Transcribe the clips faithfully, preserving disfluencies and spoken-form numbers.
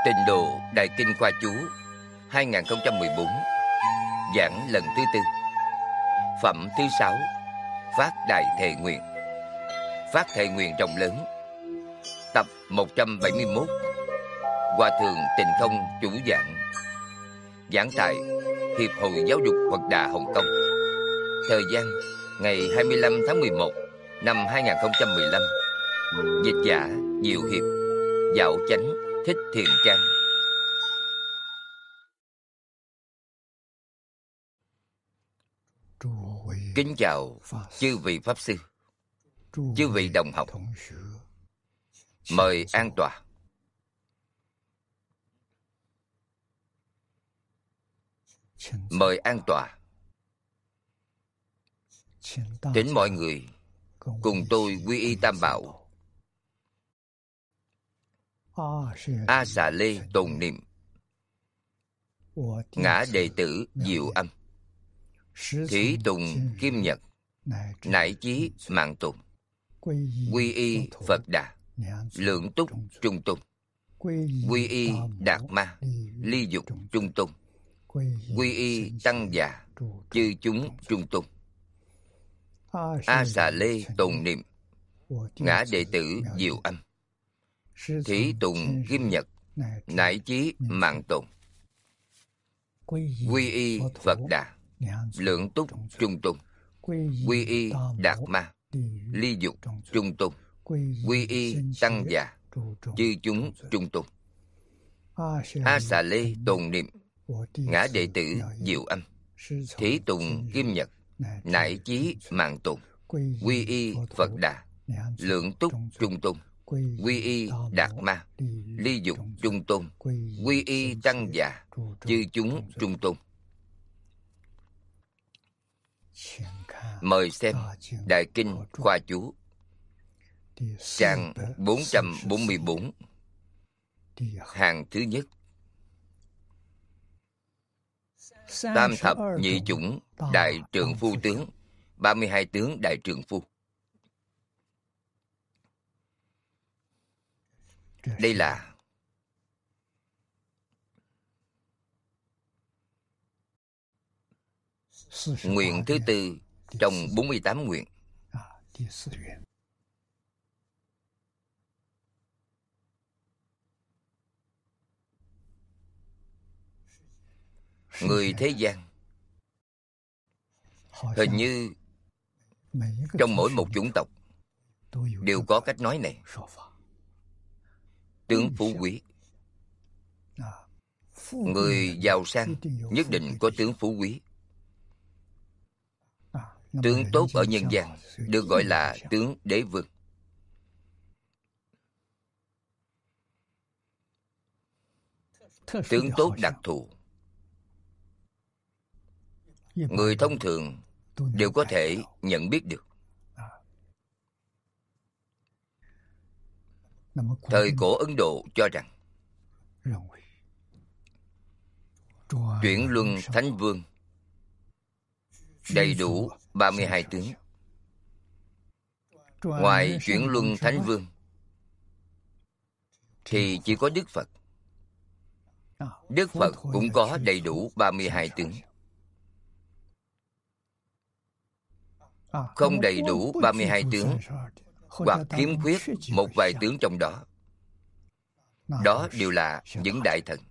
Tịnh Độ Đại Kinh Khoa Chú hai không một bốn, giảng lần thứ tư, phẩm thứ sáu, phát đại thệ nguyện. Phát thệ nguyện rộng lớn, tập một trăm bảy mươi mốt. Hòa thượng Tịnh Không chủ giảng. Giảng tại Hiệp hội Giáo dục Phật Đà Hồng Kông. Thời gian ngày hai mươi lăm tháng mười một năm hai không một lăm. Dịch giả Diệu Hiệp, Dạo Chánh Thích Thiện Trang. Kính chào chư vị Pháp Sư, chư vị đồng học. Mời an tọa. Mời an tọa. Thỉnh mọi người cùng tôi quy y Tam Bảo, A Xà Lê tồn niệm, ngã đệ tử Diệu Âm, thí tùng Kim Nhật, nải chí mạng tùng, quy y Phật Đà, lượng túc trung tôn, quy y Đạt Ma, ly dục trung tôn, quy y Tăng Già, chư chúng trung tôn. A Xà Lê tồn niệm, ngã đệ tử Diệu Âm, thí tùng Kim Nhật, nải chí mạng tồn, quy y Phật Đà, lượng túc trung tôn, quy y Đạt Ma, ly dục trung tôn, quy y Tăng Già, chư chúng trung tôn. A Xà Lê tồn niệm, ngã đệ tử Diệu Âm, thí tùng Kim Nhật, nải chí mạng tồn, quy y Phật Đà, lượng túc trung tôn, quy y Đạt Ma, ly dục trung tôn, quy y Tăng Già, chư chúng trung tôn. Mời xem Đại Kinh Khoa Chú, trang bốn trăm bốn mươi bốn, hàng thứ nhất. Tam thập nhị chủng đại trượng phu tướng, ba mươi hai tướng đại trượng phu. Đây là nguyện thứ tư trong bốn mươi tám nguyện. Người thế gian hình như trong mỗi một chủng tộc đều có cách nói này. Tướng phú quý, người giàu sang nhất định có tướng phú quý. Tướng tốt ở nhân gian được gọi là tướng đế vương. Tướng tốt đặc thù, người thông thường đều có thể nhận biết được. Thời cổ Ấn Độ cho rằng Chuyển Luân Thánh Vương đầy đủ ba mươi hai tướng. Ngoài Chuyển Luân Thánh Vương thì chỉ có Đức Phật. Đức Phật cũng có đầy đủ ba mươi hai tướng. Không đầy đủ ba mươi hai tướng, hoặc khiếm khuyết một vài tướng trong đó, đó đều là những đại thần.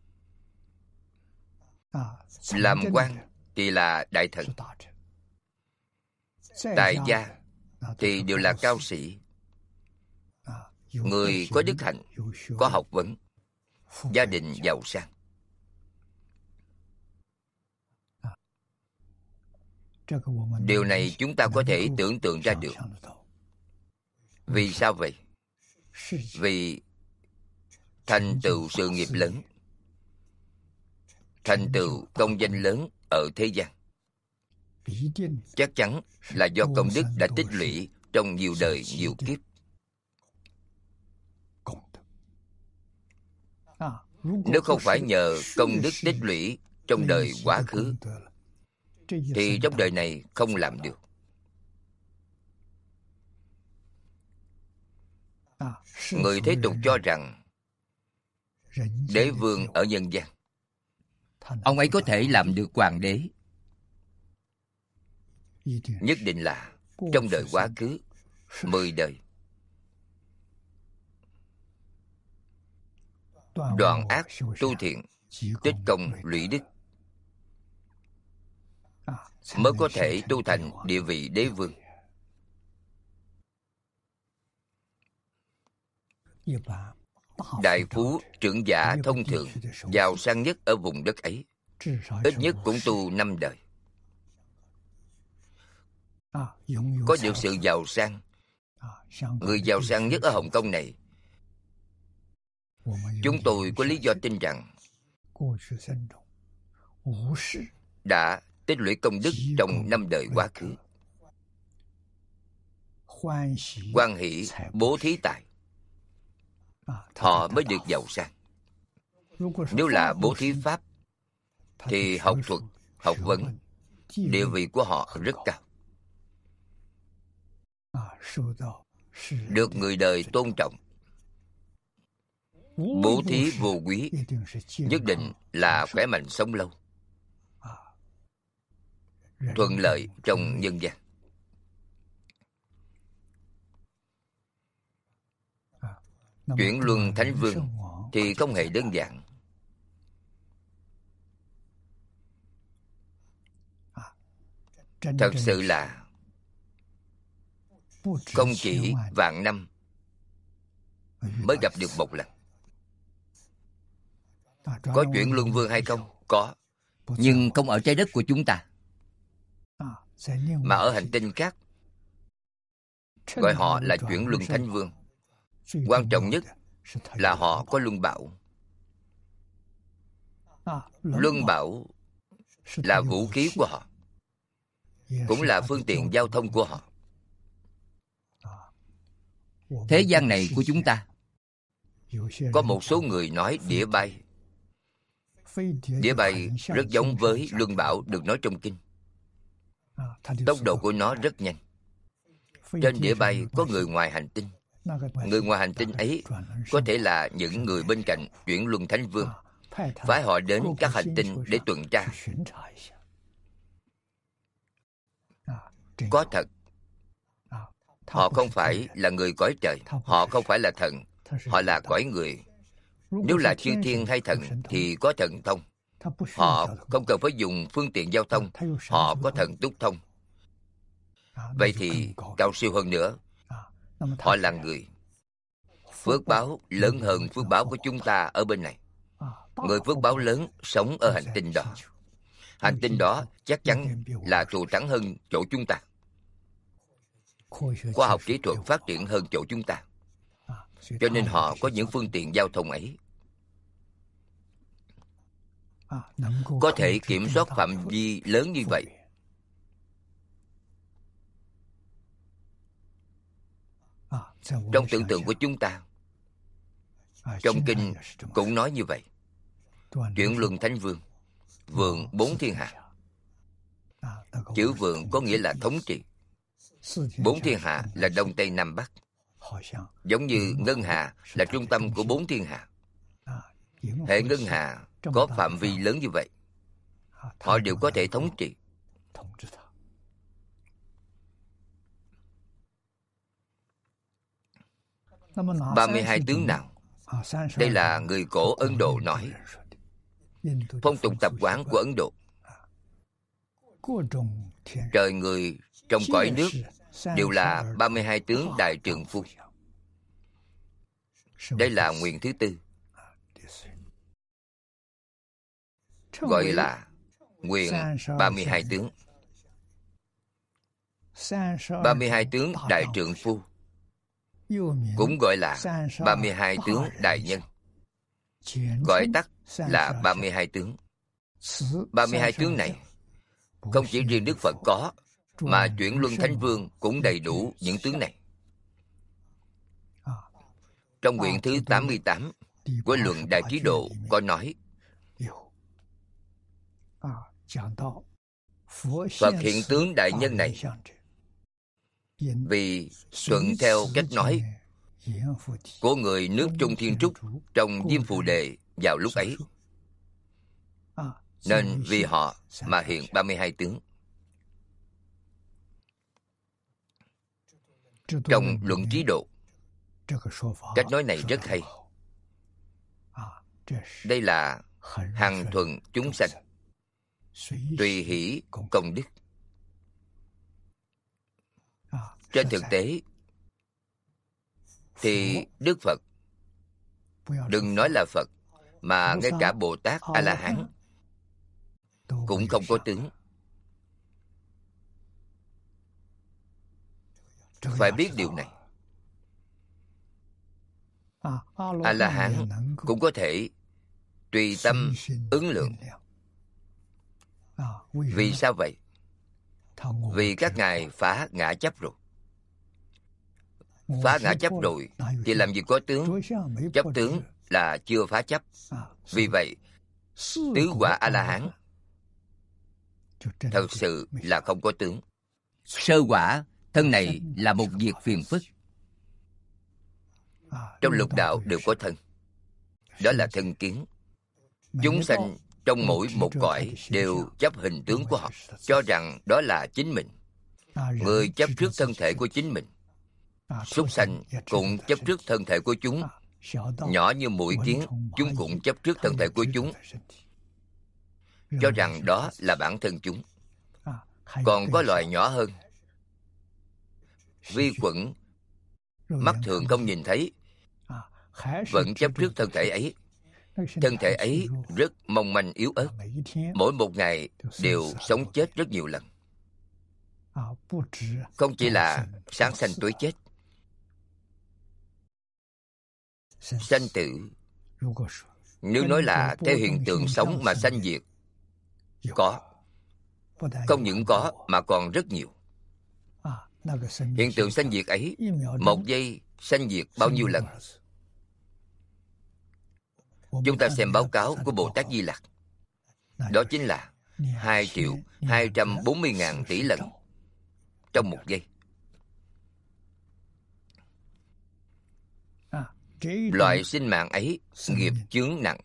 Làm quan thì là đại thần, tại gia thì đều là cao sĩ, người có đức hạnh, có học vấn, gia đình giàu sang. Điều này chúng ta có thể tưởng tượng ra được. Vì sao vậy? Vì thành tựu sự nghiệp lớn, thành tựu công danh lớn ở thế gian, chắc chắn là do công đức đã tích lũy trong nhiều đời nhiều kiếp. Nếu không phải nhờ công đức tích lũy trong đời quá khứ, thì trong đời này không làm được. Người thế tục cho rằng đế vương ở nhân gian. Ông ấy có thể làm được hoàng đế. Nhất định là trong đời quá khứ mười đời đoạn ác tu thiện, tích công lũy đức, mới có thể tu thành địa vị đế vương. Đại phú trưởng giả thông thường, giàu sang nhất ở vùng đất ấy, ít nhất cũng tu năm đời. Có được sự giàu sang. Người giàu sang nhất ở Hồng Kông này, chúng tôi có lý do tin rằng đã tích lũy công đức trong năm đời quá khứ. Hoan hỷ bố thí tài, họ mới được giàu sang. Nếu là bố thí pháp, thì học thuật, học vấn, địa vị của họ rất cao, được người đời tôn trọng. Bố thí vô quý, nhất định là khỏe mạnh sống lâu, thuận lợi trong nhân gian. Chuyển luân thánh vương thì không hề đơn giản. Thật sự là không chỉ vạn năm mới gặp được một lần. Có chuyển luân vương hay không? Có. Nhưng không ở trái đất của chúng ta, mà ở hành tinh khác, gọi họ là chuyển luân thánh vương. Quan trọng nhất là họ có luân bảo. Luân bảo là vũ khí của họ, cũng là phương tiện giao thông của họ. Thế gian này của chúng ta, có một số người nói đĩa bay. Đĩa bay rất giống với luân bảo được nói trong kinh. Tốc độ của nó rất nhanh. Trên đĩa bay có người ngoài hành tinh. Người ngoài hành tinh ấy có thể là những người bên cạnh chuyển luân thánh vương, phái họ đến các hành tinh để tuần tra. Có thật. Họ không phải là người cõi trời, họ không phải là thần, họ là cõi người. Nếu là chư thiên hay thần thì có thần thông. Họ không cần phải dùng phương tiện giao thông, họ có thần túc thông. Vậy thì cao siêu hơn nữa. Họ là người. Phước báo lớn hơn phước báo của chúng ta ở bên này. Người phước báo lớn sống ở hành tinh đó. Hành tinh đó chắc chắn là thù thắng hơn chỗ chúng ta. Khoa học kỹ thuật phát triển hơn chỗ chúng ta, cho nên họ có những phương tiện giao thông ấy, có thể kiểm soát phạm vi lớn như vậy. Trong tưởng tượng của chúng ta, trong kinh cũng nói như vậy. Chuyển luân thánh vương, vượng bốn thiên hạ. Chữ vượng có nghĩa là thống trị. Bốn thiên hạ là đông tây nam bắc. Giống như ngân hà là trung tâm của bốn thiên hạ. Hệ ngân hà có phạm vi lớn như vậy, họ đều có thể thống trị. ba mươi hai tướng nào? Đây là người cổ Ấn Độ nói. Phong tục tập quán của Ấn Độ. Trời người trong cõi nước đều là ba mươi hai tướng đại trượng phu. Đây là nguyện thứ tư, gọi là nguyện ba mươi hai tướng. ba mươi hai tướng đại trượng phu cũng gọi là ba mươi hai tướng đại nhân, gọi tắt là ba mươi hai tướng. ba mươi hai tướng này không chỉ riêng Đức Phật có, mà chuyển luân thánh vương cũng đầy đủ những tướng này. Trong quyển thứ tám mươi tám của luận Đại Trí Độ có nói, Phật hiện tướng đại nhân này vì thuận theo cách nói của người nước Trung Thiên Trúc trong Diêm Phù Đề vào lúc ấy, nên vì họ mà hiện ba mươi hai tướng. Trong luận trí độ, cách nói này rất hay. Đây là hằng thuận chúng sanh, tùy hỷ công đức. Trên thực tế thì Đức Phật, đừng nói là Phật, mà ngay cả Bồ Tát A-la-hán cũng không có tướng. Phải biết điều này. A-la-hán cũng có thể tùy tâm ứng lượng. Vì sao vậy? Vì các ngài phá ngã chấp rồi. Phá ngã chấp rồi thì làm gì có tướng? Chấp tướng là chưa phá chấp. Vì vậy, tứ quả A-la-hán thật sự là không có tướng. Sơ quả, thân này là một việc phiền phức. Trong lục đạo đều có thân. Đó là thân kiến. Chúng sanh trong mỗi một cõi đều chấp hình tướng của họ, cho rằng đó là chính mình. Người chấp trước thân thể của chính mình. Súc sanh cũng chấp trước thân thể của chúng. Nhỏ như muỗi kiến, chúng cũng chấp trước thân thể của chúng, cho rằng đó là bản thân chúng. Còn có loài nhỏ hơn, vi khuẩn, mắt thường không nhìn thấy, vẫn chấp trước thân thể ấy. Thân thể ấy rất mong manh yếu ớt, mỗi một ngày đều sống chết rất nhiều lần. Không chỉ là sáng sanh tối chết. Sanh tử, nếu nói là theo hiện tượng sống mà sanh diệt, có. Không những có mà còn rất nhiều. Hiện tượng sanh diệt ấy, một giây sanh diệt bao nhiêu lần? Chúng ta xem báo cáo của Bồ Tát Di Lặc. Đó chính là hai triệu hai trăm bốn mươi ngàn tỷ lần trong một giây. Loại sinh mạng ấy nghiệp chướng nặng.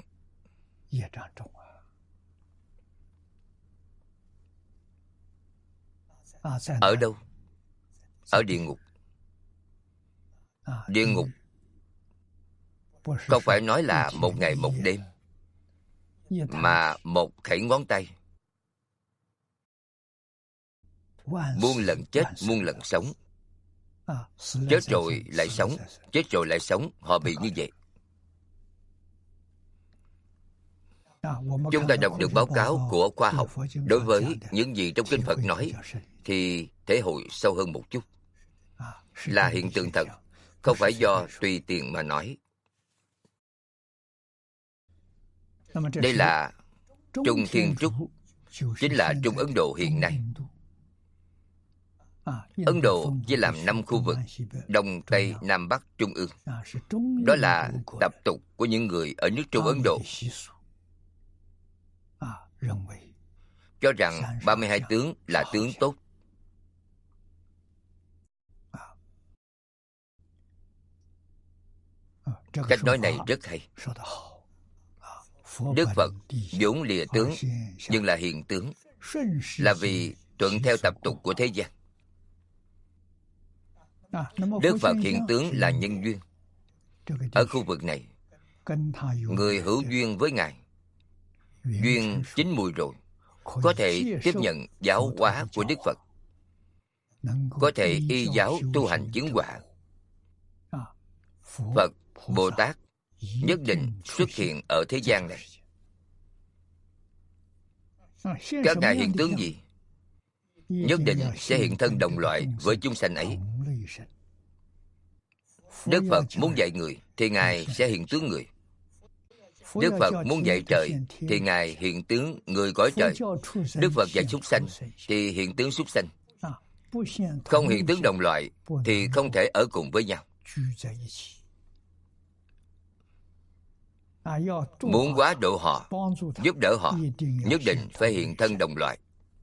Ở đâu? Ở địa ngục. Địa ngục không phải nói là một ngày một đêm, mà một khẩy ngón tay. Muôn lần chết, muôn lần sống. Chết rồi lại sống, chết rồi lại sống, họ bị như vậy. Chúng ta đọc được báo cáo của khoa học đối với những gì trong Kinh Phật nói thì thể hội sâu hơn một chút. Là hiện tượng thật, không phải do tùy tiện mà nói. Đây là Trung Thiên Trúc, chính là Trung Ấn Độ hiện nay. Ấn Độ chia làm năm khu vực: Đông, Tây, Nam, Bắc, Trung ương. Đó là tập tục của những người ở nước Trung Ấn Độ, cho rằng ba mươi hai tướng là tướng tốt. Cách nói này rất hay. Đức Phật vốn lìa tướng, nhưng là hiện tướng, là vì thuận theo tập tục của thế gian. Đức Phật hiện tướng là nhân duyên. Ở khu vực này, người hữu duyên với Ngài, duyên chín mùi rồi, có thể tiếp nhận giáo hóa của Đức Phật, có thể y giáo tu hành chứng quả. Phật, Bồ Tát nhất định xuất hiện ở thế gian này. Các ngài hiện tướng gì? Nhất định sẽ hiện thân đồng loại với chúng sanh ấy. Đức Phật muốn dạy người thì Ngài sẽ hiện tướng người. Đức Phật muốn dạy trời thì Ngài hiện tướng người cõi trời. Đức Phật dạy súc sanh thì hiện tướng súc sanh. Không hiện tướng đồng loại thì không thể ở cùng với nhau. Muốn hóa độ họ, giúp đỡ họ, nhất định phải hiện thân đồng loại.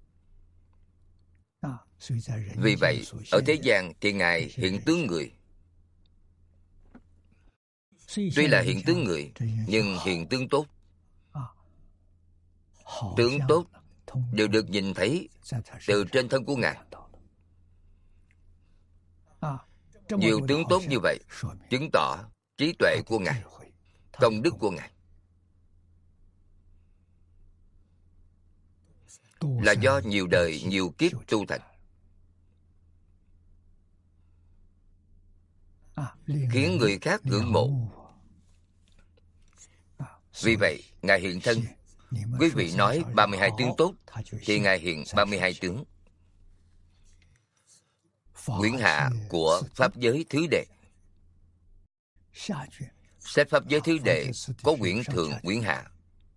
Vì vậy, ở thế gian thì Ngài hiện tướng người. Tuy là hiện tướng người, nhưng hiện tướng tốt. Tướng tốt đều được nhìn thấy từ trên thân của Ngài. Nhiều tướng tốt như vậy chứng tỏ trí tuệ của Ngài, công đức của Ngài, là do nhiều đời nhiều kiếp tu thành, khiến người khác ngưỡng mộ. Vì vậy Ngài hiện thân. Quý vị nói ba mươi hai tướng tốt, thì Ngài hiện ba mươi hai tướng. Quyển hạ của Pháp giới thứ đệ. Sách Pháp giới thứ đệ có quyển thượng, quyển hạ.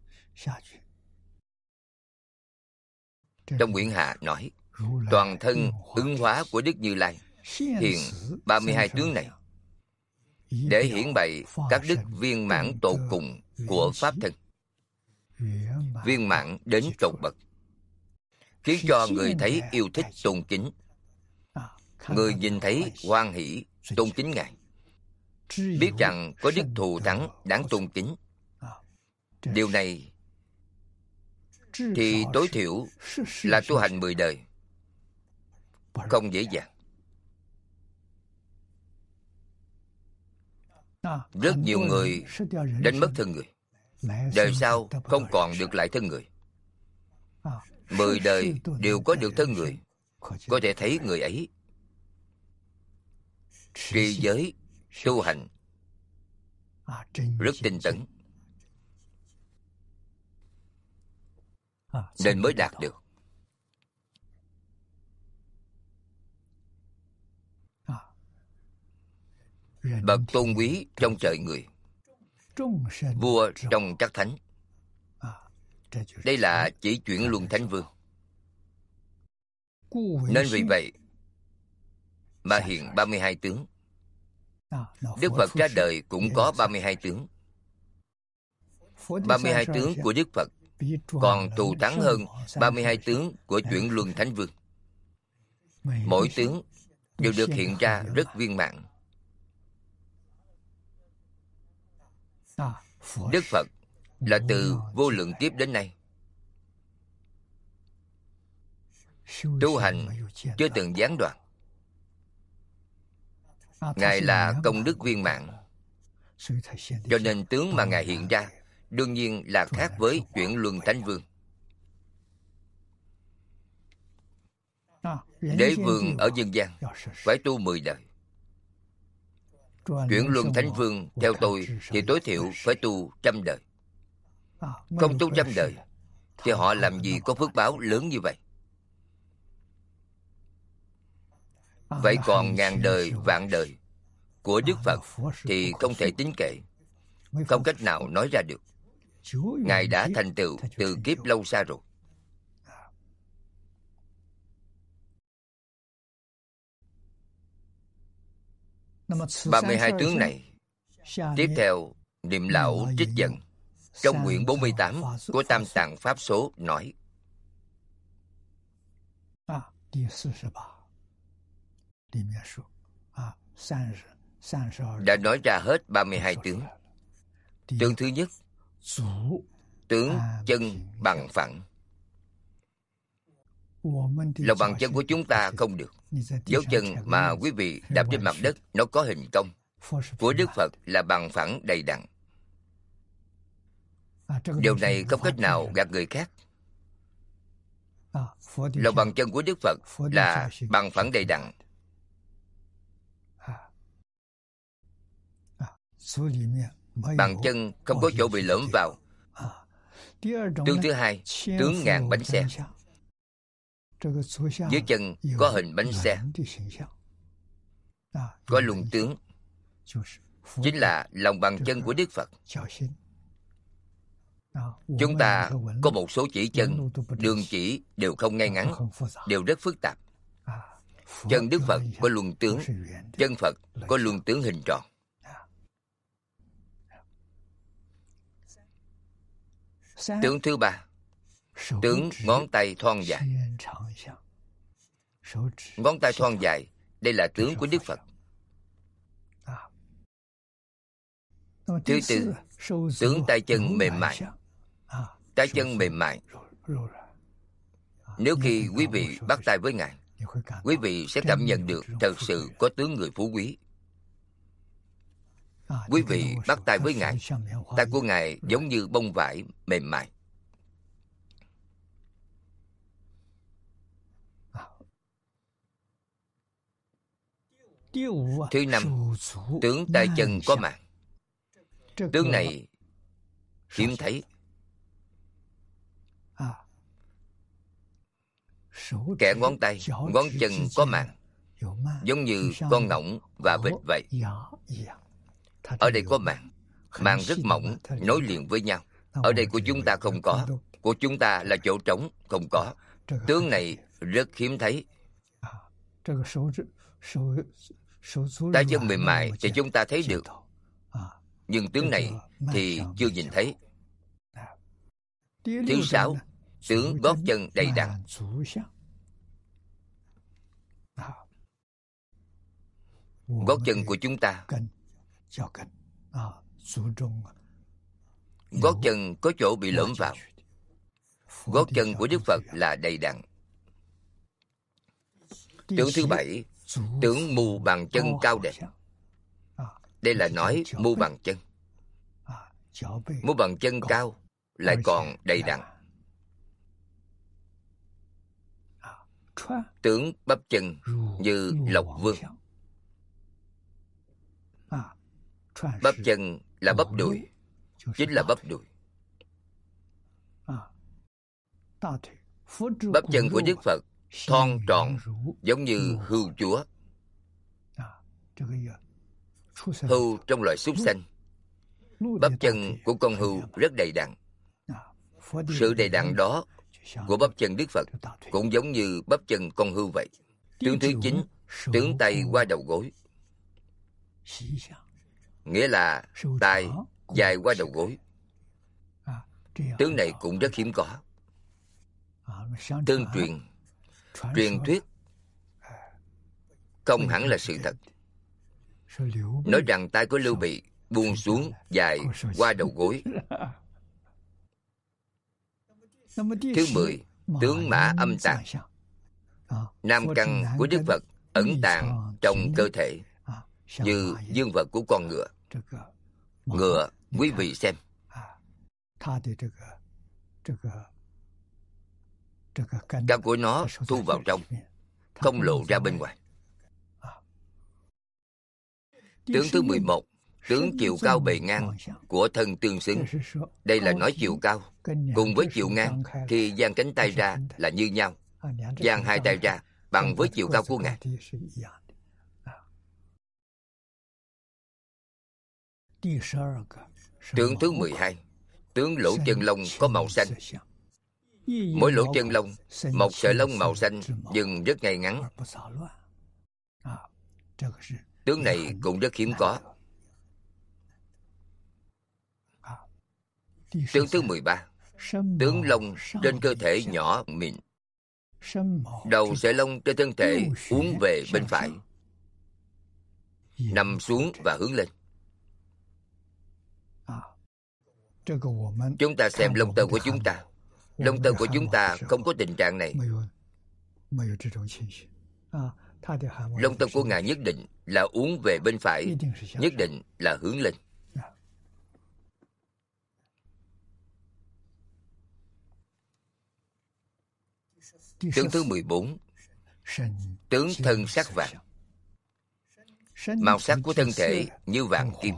Trong quyển hạ nói, toàn thân ứng hóa của Đức Như Lai hiện ba mươi hai tướng này, để hiển bày các đức viên mãn tột cùng của Pháp thân, viên mãn đến tột bậc, khiến cho người thấy yêu thích tôn kính. Người nhìn thấy hoan hỷ tôn kính Ngài, biết rằng có đức thù thắng đáng tôn kính. Điều này thì tối thiểu là tu hành mười đời, không dễ dàng. Rất nhiều người đánh mất thân người, đời sau không còn được lại thân người. Mười đời đều có được thân người, có thể thấy người ấy trì giới tu hành rất tinh tấn, nên mới đạt được. Bậc tôn quý trong trời người, vua trong các thánh. Đây là chỉ chuyển luân thánh vương. Nên vì vậy mà hiện ba mươi hai tướng. Đức Phật ra đời cũng có ba mươi hai tướng. ba mươi hai tướng của Đức Phật còn thù thắng hơn ba mươi hai tướng của chuyển luân thánh vương. Mỗi tướng đều được hiện ra rất viên mãn. Đức Phật là từ vô lượng kiếp đến nay tu hành chưa từng gián đoạn. Ngài là công đức viên mãn, cho nên tướng mà Ngài hiện ra đương nhiên là khác với chuyển luân thánh vương. Đế vương ở nhân gian phải tu mười đời. Chuyển luân thánh vương theo tôi thì tối thiểu phải tu trăm đời. Không tu trăm đời thì họ làm gì có phước báo lớn như vậy. Vậy còn ngàn đời, vạn đời của Đức Phật thì không thể tính kể, không cách nào nói ra được. Ngài đã thành tựu từ kiếp lâu xa rồi. ba mươi hai tướng này, tiếp theo Niệm Lão trích dẫn trong quyển bốn mươi tám của Tam Tạng Pháp Số nói: đã nói ra hết ba mươi hai tướng. Tướng thứ nhất, tướng chân bằng phẳng. Lòng bằng chân của chúng ta không được. Dấu chân mà quý vị đạp trên mặt đất nó có hình cong. Của Đức Phật là bằng phẳng đầy đặn. Điều này không cách nào gạt người khác. Lòng bằng chân của Đức Phật là bằng phẳng đầy đặn. Bàn chân không có chỗ bị lõm vào. Tướng thứ hai, tướng ngàn bánh xe. Dưới chân có hình bánh xe, có luân tướng, chính là lòng bàn chân của Đức Phật. Chúng ta có một số chỉ chân, đường chỉ đều không ngay ngắn, đều rất phức tạp. Chân Đức Phật có luân tướng, chân Phật có luân tướng hình tròn. Tướng thứ ba, tướng ngón tay thon dài. Ngón tay thon dài, đây là tướng của Đức Phật. Thứ tư, tướng tay chân mềm mại. Tay chân mềm mại. Nếu khi quý vị bắt tay với Ngài, quý vị sẽ cảm nhận được thật sự có tướng người phú quý. Quý vị bắt tay với Ngài, tay của Ngài giống như bông vải mềm mại. Thứ năm, tướng tay chân có màng. Tướng này hiếm thấy. Kẻ ngón tay, ngón chân có màng, giống như con ngỗng và vịt vậy. Ở đây có màng, màng rất mỏng, nối liền với nhau. Ở đây của chúng ta không có. Của chúng ta là chỗ trống, không có. Tướng này rất hiếm thấy. Tay chân mềm mại thì chúng ta thấy được, nhưng tướng này thì chưa nhìn thấy. Thứ sáu, tướng gót chân đầy đặn. Gót chân của chúng ta, gót chân có chỗ bị lõm vào. Gót chân của Đức Phật là đầy đặn. Tướng thứ bảy, tướng mu bàn chân cao đẹp. Đây là nói mu bàn chân. Mu bàn chân cao lại còn đầy đặn. Tướng bắp chân như lộc vương. Bắp chân là bắp đùi, chính là bắp đùi. Bắp chân của Đức Phật thon tròn giống như hươu chúa. Hươu trong loài súc sanh. Bắp chân của con hươu rất đầy đặn. Sự đầy đặn đó của bắp chân Đức Phật cũng giống như bắp chân con hươu vậy. Tướng thứ chín, tướng tay qua đầu gối. Nghĩa là tay dài qua đầu gối. Tướng này cũng rất hiếm có. Tương truyền, truyền thuyết không hẳn là sự thật. Nói rằng tay của Lưu Bị buông xuống dài qua đầu gối. Thứ mười, tướng mã âm tàng. Nam căn của Đức Phật ẩn tàng trong cơ thể, như dương vật của con ngựa. Ngựa, quý vị xem. Căn của nó thu vào trong, không lộ ra bên ngoài. Tướng thứ mười một, tướng chiều cao bề ngang của thân tương xứng. Đây là nói chiều cao cùng với chiều ngang khi dang cánh tay ra là như nhau. Dang hai tay ra bằng với chiều cao của Ngài. Tướng thứ mười hai, tướng lỗ chân lông có màu xanh. Mỗi lỗ chân lông một sợi lông màu xanh nhưng rất ngay ngắn. Tướng này cũng rất hiếm có. Tướng thứ mười ba, tướng lông trên cơ thể nhỏ mịn. Đầu sợi lông trên thân thể uốn về bên phải, nằm xuống và hướng lên. Chúng ta xem lông tơ của chúng ta. Lông tơ của chúng ta không có tình trạng này. Lông tơ của Ngài nhất định là uốn về bên phải, nhất định là hướng lên. Tướng thứ mười bốn, tướng thân sắc vàng. Màu sắc của thân thể như vàng kim.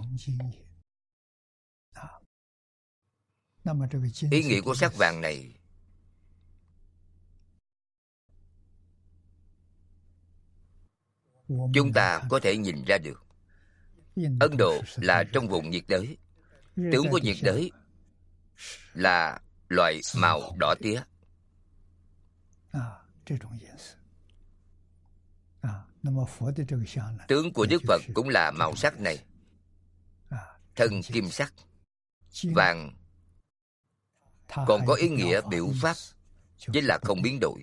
Ý nghĩa của sắc vàng này chúng ta có thể nhìn ra được. Ấn Độ là trong vùng nhiệt đới. Tướng của nhiệt đới là loại màu đỏ tía. Tướng của Đức Phật cũng là màu sắc này. Thân kim sắc, vàng, còn có ý nghĩa biểu pháp, chính là không biến đổi.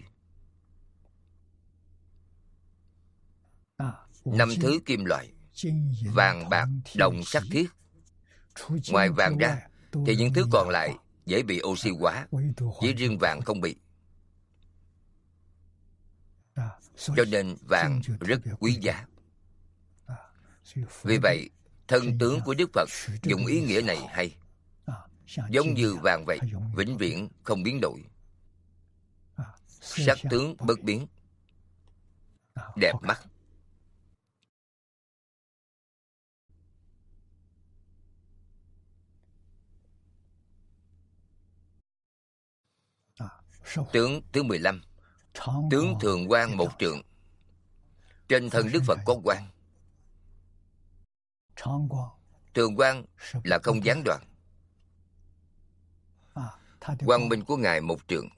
Năm thứ kim loại, vàng, bạc, đồng, sắt, thiết, Ngoài vàng ra thì những thứ còn lại dễ bị oxy hóa, chỉ riêng vàng không bị. Cho nên vàng rất quý giá. Vì vậy, thân tướng của Đức Phật dùng ý nghĩa này hay. Giống như vàng vậy, vĩnh viễn không biến đổi. Sắc tướng bất biến, đẹp mắt. Tướng thứ mười lăm. Tướng thường quang một trượng. Trên thân Đức Phật có quang. Thường quang là không gián đoạn. Quang minh của Ngài một trượng.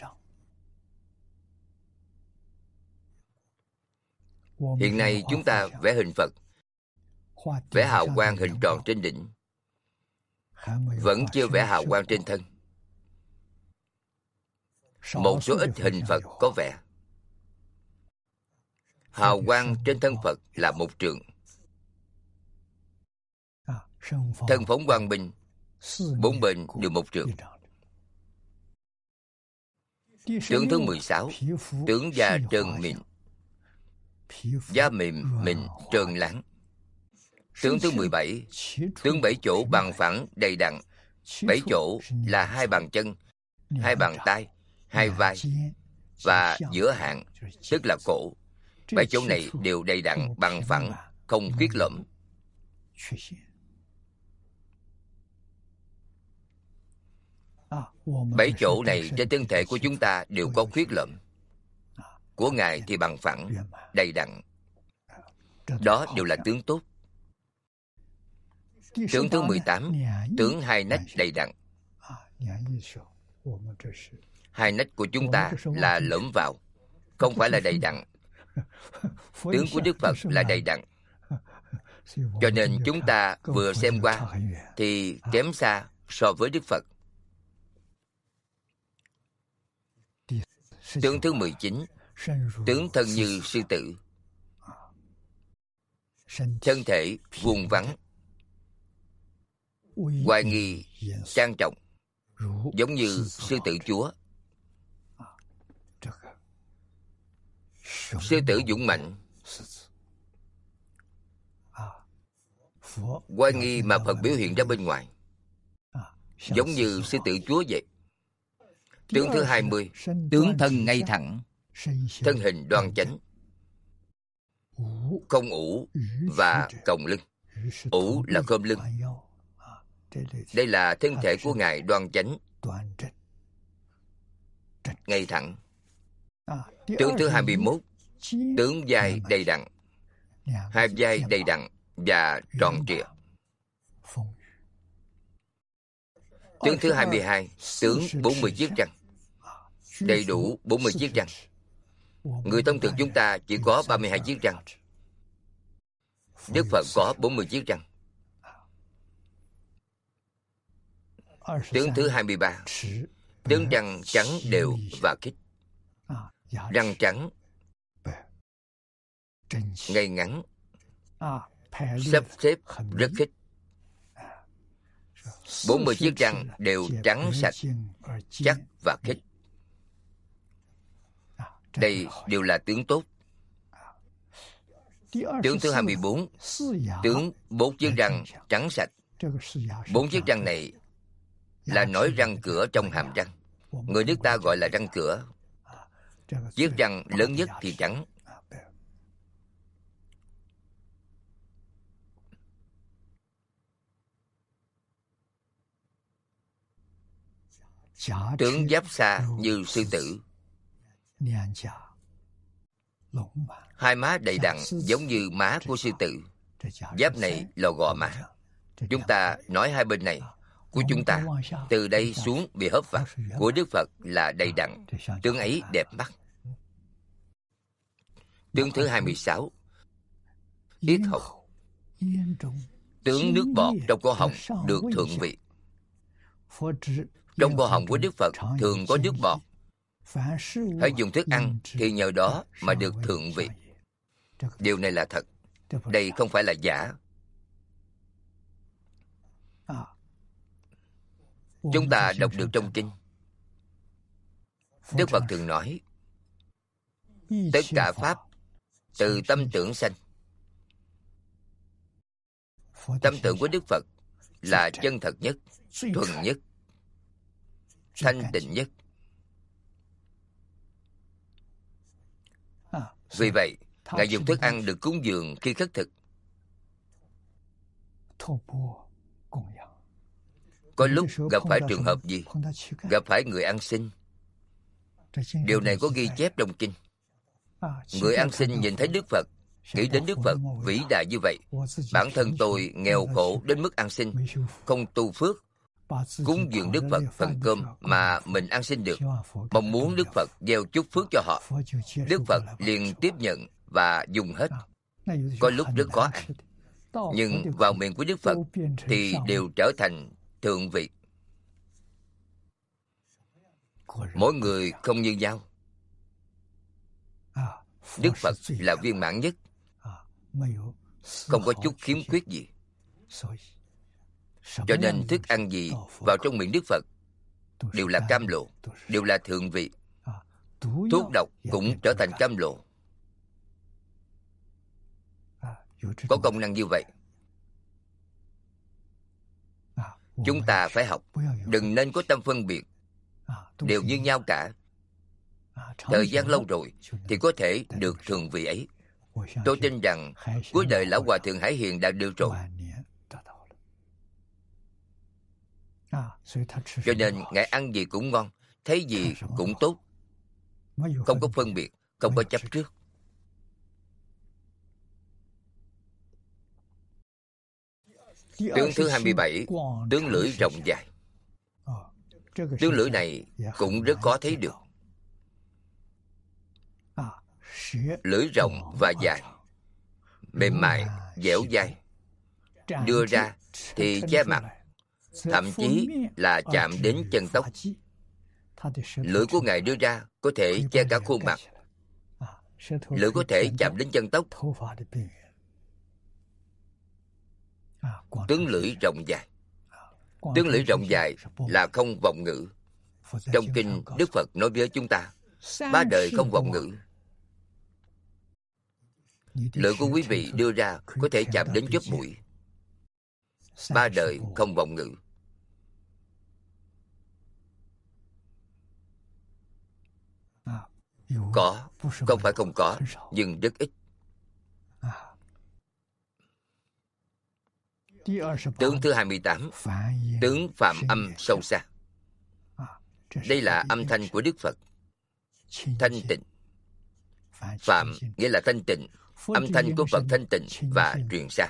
Hiện nay chúng ta vẽ hình Phật, vẽ hào quang hình tròn trên đỉnh, vẫn chưa vẽ hào quang trên thân. Một số ít hình Phật có vẽ. Hào quang trên thân Phật là một trượng. Thân phóng quang minh, bốn bên đều một trượng. Tướng thứ mười sáu. Tướng da trơn mịn. Da mềm mịn trơn láng. Tướng thứ mười bảy. Tướng bảy chỗ bằng phẳng đầy đặn. Bảy chỗ là hai bàn chân, hai bàn tay, hai vai và giữa hạng, tức là cổ. Bảy chỗ này đều đầy đặn bằng phẳng, không khuyết lõm. Bảy chỗ này trên thân thể của chúng ta đều có khuyết lõm. Của Ngài thì bằng phẳng, đầy đặn. Đó đều là tướng tốt. Tướng thứ mười tám. Tướng hai nách đầy đặn. Hai nách của chúng ta là lõm vào, không phải là đầy đặn. Tướng của Đức Phật là đầy đặn. Cho nên chúng ta vừa xem qua thì kém xa so với Đức Phật. Tướng thứ mười chín. Tướng thân như sư tử. Thân thể vuông vắn, oai nghi, trang trọng, giống như sư tử chúa. Sư tử dũng mạnh, oai nghi mà Phật biểu hiện ra bên ngoài, giống như sư tử chúa vậy. Tướng thứ hai mươi. Tướng thân ngay thẳng. Thân hình đoan chánh, không ủ và còng lưng. Ủ là khom lưng. Đây là thân thể của Ngài đoan chánh, ngay thẳng. Tướng thứ hai mươi mốt. Tướng vai đầy đặn. Hai vai đầy đặn và tròn trịa. Tướng thứ hai mươi hai. Tướng bốn mươi chiếc răng. Đầy đủ bốn mươi chiếc răng. Người thông thường chúng ta chỉ có ba mươi hai chiếc răng. Đức Phật có bốn mươi chiếc răng. Tướng thứ hai mươi ba. Tướng răng trắng đều và khít. Răng trắng, ngay ngắn, sắp xếp rất khít. bốn mươi chiếc răng đều trắng sạch, chắc và khít. Đây đều là tướng tốt. Tướng thứ hai mươi bốn. Tướng bốn chiếc răng trắng sạch. Bốn chiếc răng này là nói răng cửa trong hàm răng. Người nước ta gọi là răng cửa. Chiếc răng lớn nhất thì trắng. Tướng giáp xa như sư tử. Hai má đầy đặn giống như má của sư tử. Giáp này là gò má. Chúng ta nói hai bên này của chúng ta, từ đây xuống bị hớp vào. Của Đức Phật là đầy đặn. Tướng ấy đẹp mắt. Tướng thứ hai mươi sáu. Yết hầu. Tướng nước bọt trong cổ họng được thượng vị. Trong cổ họng của Đức Phật thường có nước bọt. Hãy dùng thức ăn thì nhờ đó mà được thượng vị. Điều này là thật. Đây không phải là giả. Chúng ta đọc được trong kinh, Đức Phật thường nói, tất cả Pháp từ tâm tưởng sanh. Tâm tưởng của Đức Phật là chân thật nhất, thuần nhất, thanh tịnh nhất. Vì vậy, Ngài dùng thức ăn được cúng dường khi khất thực. Có lúc gặp phải trường hợp gì? Gặp phải người ăn xin. Điều này có ghi chép trong kinh. Người ăn xin nhìn thấy Đức Phật, nghĩ đến Đức Phật vĩ đại như vậy. Bản thân tôi nghèo khổ đến mức ăn xin, không tu phước, cúng dường Đức Phật phần cơm mà mình ăn xin được, mong muốn Đức Phật gieo chúc phước cho họ. Đức Phật liền tiếp nhận và dùng hết. Có lúc rất khó ăn, nhưng vào miệng của Đức Phật thì đều trở thành thượng vị. Mỗi người không như nhau. Đức Phật là viên mãn nhất, không có chút khiếm khuyết gì. Cho nên thức ăn gì vào trong miệng Đức Phật đều là cam lộ, đều là thượng vị. Thuốc độc cũng trở thành cam lộ. Có công năng như vậy. Chúng ta phải học, đừng nên có tâm phân biệt, đều như nhau cả. Thời gian lâu rồi thì có thể được thường vị ấy. Tôi tin rằng cuối đời Lão Hòa Thượng Hải Hiền đã được rồi. Cho nên Ngài ăn gì cũng ngon, thấy gì cũng tốt, không có phân biệt, không có chấp trước. Tướng thứ hai mươi bảy, tướng lưỡi rộng dài. Tướng lưỡi này cũng rất khó thấy được. Lưỡi rộng và dài, mềm mại, dẻo dai. Đưa ra thì che mặt, thậm chí là chạm đến chân tóc. Lưỡi của Ngài đưa ra có thể che cả khuôn mặt. Lưỡi có thể chạm đến chân tóc. Tướng lưỡi rộng dài. Tướng lưỡi rộng dài là không vọng ngữ. Trong kinh Đức Phật nói với chúng ta, ba đời không vọng ngữ. Lưỡi của quý vị đưa ra có thể chạm đến chóp mũi. Ba đời không vọng ngữ. Có, không phải không có, nhưng rất ít. Tướng thứ hai mươi tám, tướng phạm âm sâu xa. Đây là âm thanh của Đức Phật. Thanh tịnh. Phạm nghĩa là thanh tịnh. Âm thanh của Phật thanh tịnh và truyền xa.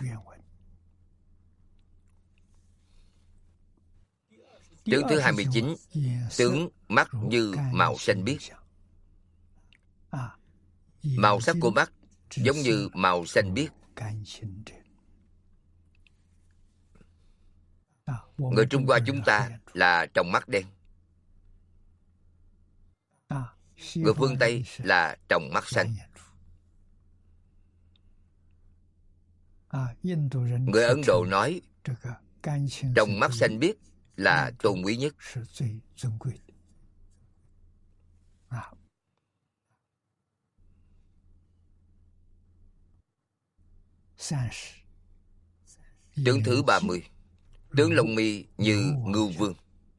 Tướng thứ hai mươi chín, tướng mắt như màu xanh biếc. Màu sắc của mắt giống như màu xanh biếc. Người Trung Hoa chúng ta là tròng mắt đen. Người phương Tây là tròng mắt xanh. Người Ấn Độ nói tròng mắt xanh biếc là tôn quý nhất. Tướng thứ ba mươi, tướng lông mi như ngưu vương.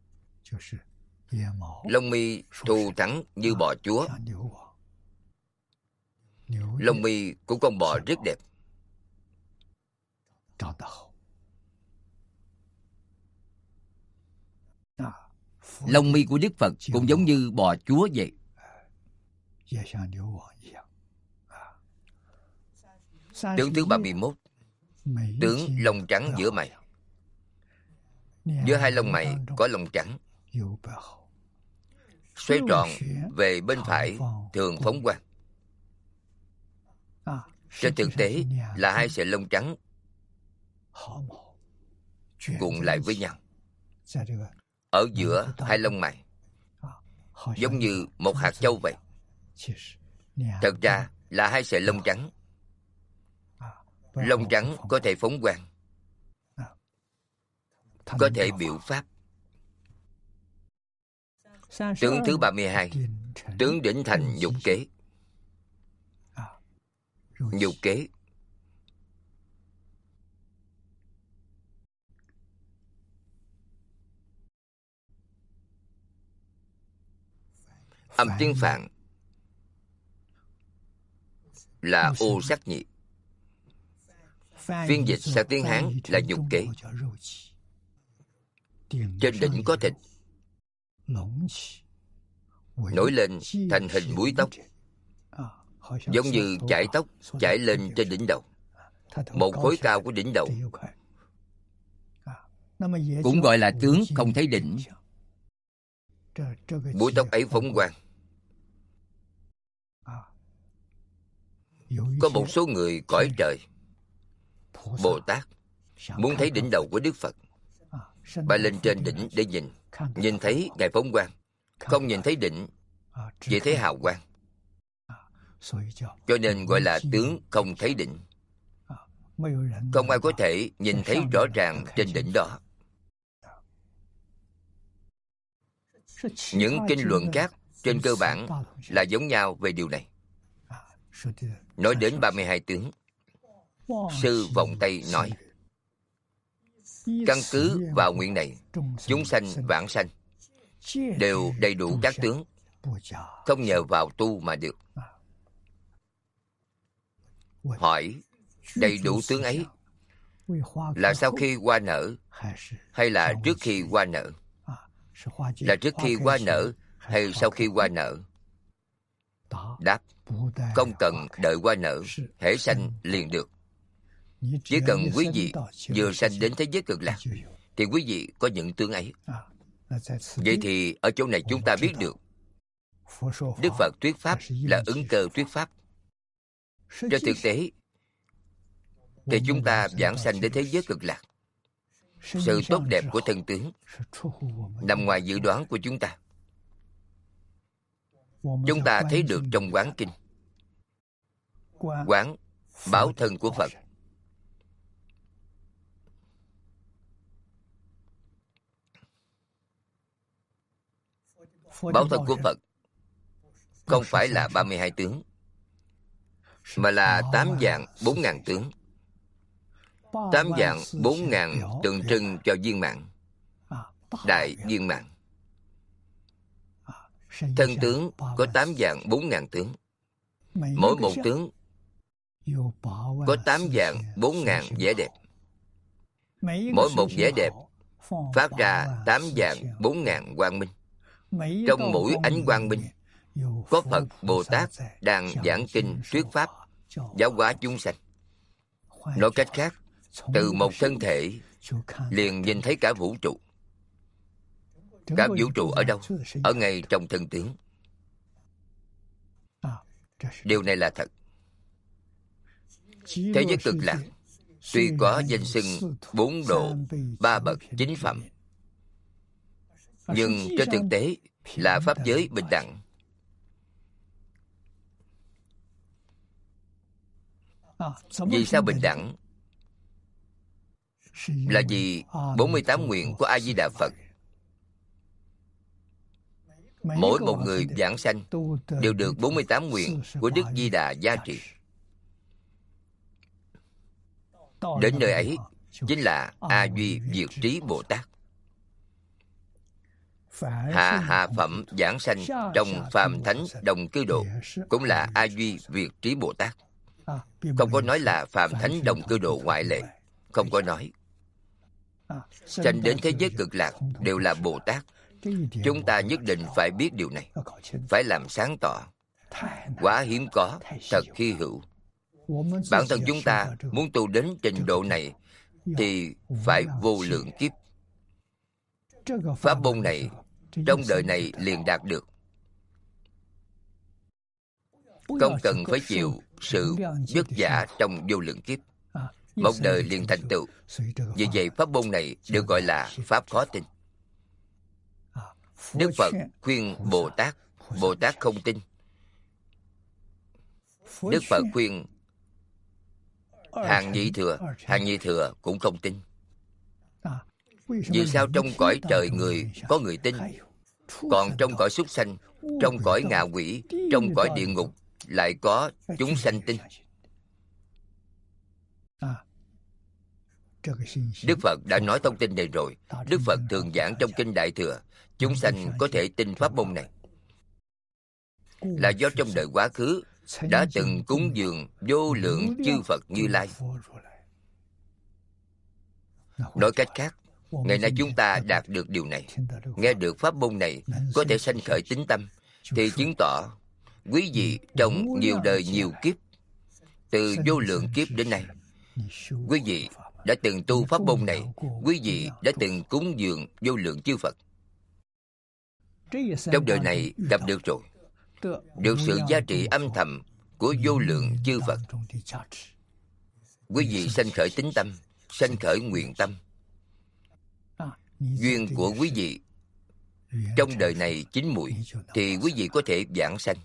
Lông mi thù thắng như bò chúa. Lông mi của con bò rất đẹp. Lông mi của Đức Phật cũng giống như bò chúa vậy. Tướng thứ ba mươi mốt, tướng lông trắng giữa mày. Giữa hai lông mày có lông trắng. Xoay tròn về bên phải thường phóng quang. Trên thực tế là hai sợi lông trắng cuộn lại với nhau. Ở giữa hai lông mày giống như một hạt châu vậy. Thật ra là hai sợi lông trắng. Lông trắng có thể phóng quang. có thể biểu pháp. Tướng thứ ba mươi hai, tướng đỉnh thành nhục kế. Nhục kế âm tiếng Phạn là ô sắc nhiệt, phiên dịch sang tiếng Hán là nhục kế. Trên đỉnh có thịt nổi lên thành hình búi tóc, giống như chải tóc chải lên trên đỉnh đầu, một khối cao của đỉnh đầu, cũng gọi là tướng không thấy đỉnh. Búi tóc ấy phóng quang. Có một số người cõi trời, Bồ Tát, muốn thấy đỉnh đầu của Đức Phật, bay lên trên đỉnh để nhìn. Nhìn thấy Ngài phóng quang, không nhìn thấy đỉnh, chỉ thấy hào quang, cho nên gọi là tướng không thấy đỉnh. Không ai có thể nhìn thấy rõ ràng trên đỉnh đó. Những kinh luận khác trên cơ bản là giống nhau về điều này. Nói đến ba mươi hai tướng, Sư Vọng Tây nói, căn cứ vào nguyện này, chúng sanh vãng sanh đều đầy đủ các tướng, không nhờ vào tu mà được. Hỏi, đầy đủ tướng ấy là sau khi hoa nở hay là trước khi hoa nở? Là trước khi hoa nở hay sau khi hoa nở? Đáp, không cần đợi hoa nở, hễ sanh liền được. Chỉ cần quý vị vừa sanh đến thế giới Cực Lạc thì quý vị có những tướng ấy. Vậy thì ở chỗ này chúng ta biết được Đức Phật thuyết pháp là ứng cơ thuyết pháp. Trên thực tế thì chúng ta vãng sanh đến thế giới Cực Lạc. Sự tốt đẹp của thân tướng nằm ngoài dự đoán của chúng ta. Chúng ta thấy được trong Quán Kinh, Quán báo thân của Phật. Báo thân của Phật không phải là ba mươi hai tướng, mà là tám vạn bốn ngàn tướng. Tám vạn bốn ngàn tượng trưng cho viên mãn, đại viên mãn. Thân tướng có tám vạn bốn ngàn tướng. Mỗi một tướng có tám vạn bốn ngàn vẻ đẹp. Mỗi một vẻ đẹp phát ra tám vạn bốn ngàn quang minh. Trong mỗi ánh quang minh có Phật Bồ Tát đang giảng kinh thuyết pháp, giáo hóa chúng sanh. Nói cách khác, từ một thân thể liền nhìn thấy cả vũ trụ. Cả vũ trụ ở đâu? Ở ngay trong thân tướng. Điều này là thật. Thế giới Cực Lạc tuy có danh xưng bốn độ, ba bậc chính phẩm, nhưng trên thực tế là pháp giới bình đẳng. Vì sao bình đẳng? Là vì bốn mươi tám nguyện của A Di Đà Phật, mỗi một người vãng sanh đều được bốn mươi tám nguyện của Đức Di Đà gia trì. Đến nơi ấy chính là A Duy Diệt Trí Bồ Tát. Hạ hạ phẩm giảng sanh trong phàm thánh đồng cư độ cũng là A Duy Diệt Trí Bồ Tát. Không có nói là phàm thánh đồng cư độ ngoại lệ. Không có nói. Sanh đến thế giới Cực Lạc đều là Bồ Tát. Chúng ta nhất định phải biết điều này, phải làm sáng tỏ. Quá hiếm có, thật hy hữu. Bản thân chúng ta muốn tu đến trình độ này thì phải vô lượng kiếp. Pháp môn này trong đời này liền đạt được. Không cần phải chịu sự vất vả trong vô lượng kiếp, một đời liền thành tựu. Vì vậy pháp môn này được gọi là pháp khó tin. Đức Phật khuyên Bồ Tát, Bồ Tát không tin. Đức Phật khuyên Hàng Nhị Thừa, Hàng Nhị Thừa cũng không tin. Vì sao trong cõi trời người có người tin, còn trong cõi súc sanh, trong cõi ngạ quỷ, trong cõi địa ngục lại có chúng sanh tin? Đức Phật đã nói thông tin này rồi. Đức Phật thường giảng trong Kinh Đại Thừa, chúng sanh có thể tin pháp môn này là do trong đời quá khứ đã từng cúng dường vô lượng chư Phật Như Lai. Nói cách khác, ngày nay chúng ta đạt được điều này, nghe được pháp môn này, có thể sanh khởi tín tâm, thì chứng tỏ quý vị trong nhiều đời nhiều kiếp, từ vô lượng kiếp đến nay, quý vị đã từng tu pháp môn này, quý vị đã từng cúng dường vô lượng chư Phật. Trong đời này gặp được rồi, được sự giá trị âm thầm của vô lượng chư Phật, quý vị sanh khởi tín tâm, sanh khởi nguyện tâm. Duyên của quý vị trong đời này chín muồi, thì quý vị có thể vãng sanh.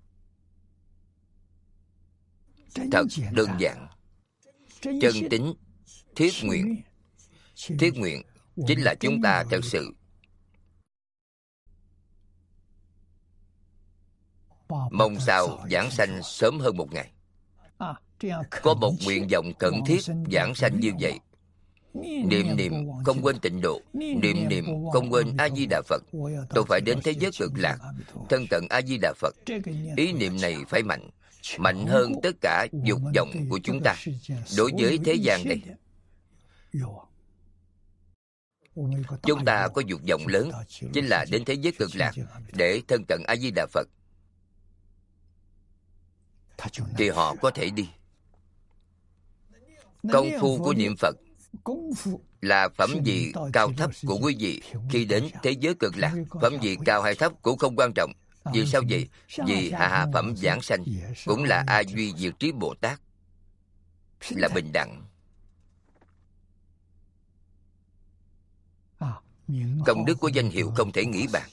Thật đơn giản, chân tín, thiết nguyện. Thiết nguyện chính là chúng ta thật sự mong sao vãng sanh sớm hơn một ngày. Có một nguyện vọng cần thiết vãng sanh như vậy. Niệm niệm không quên tịnh độ, niệm niệm không quên A Di Đà Phật. Tôi phải đến thế giới cực lạc, thân cận A Di Đà Phật. Ý niệm này phải mạnh, mạnh hơn tất cả dục vọng của chúng ta đối với thế gian này. Chúng ta có dục vọng lớn, chính là đến thế giới cực lạc để thân cận A Di Đà Phật, thì họ có thể đi. Công phu của niệm Phật là phẩm vị cao thấp của quý vị khi đến thế giới cực lạc. Phẩm vị cao hay thấp cũng không quan trọng. Vì sao vậy? Vì hạ hạ phẩm giảng sanh cũng là A Duy Diệt Trí Bồ Tát, là bình đẳng. Công đức của danh hiệu không thể nghĩ bàn.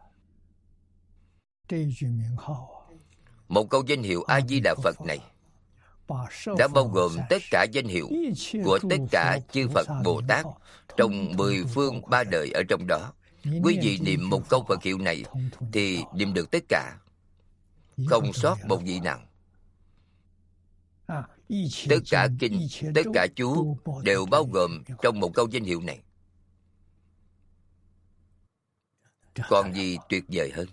Một câu danh hiệu A Di Đà Phật này đã bao gồm tất cả danh hiệu của tất cả chư Phật Bồ Tát trong mười phương ba đời ở trong đó. Quý vị niệm một câu Phật hiệu này thì niệm được tất cả, không sót một vị nào. Tất cả kinh, tất cả chú đều bao gồm trong một câu danh hiệu này. Còn gì tuyệt vời hơn?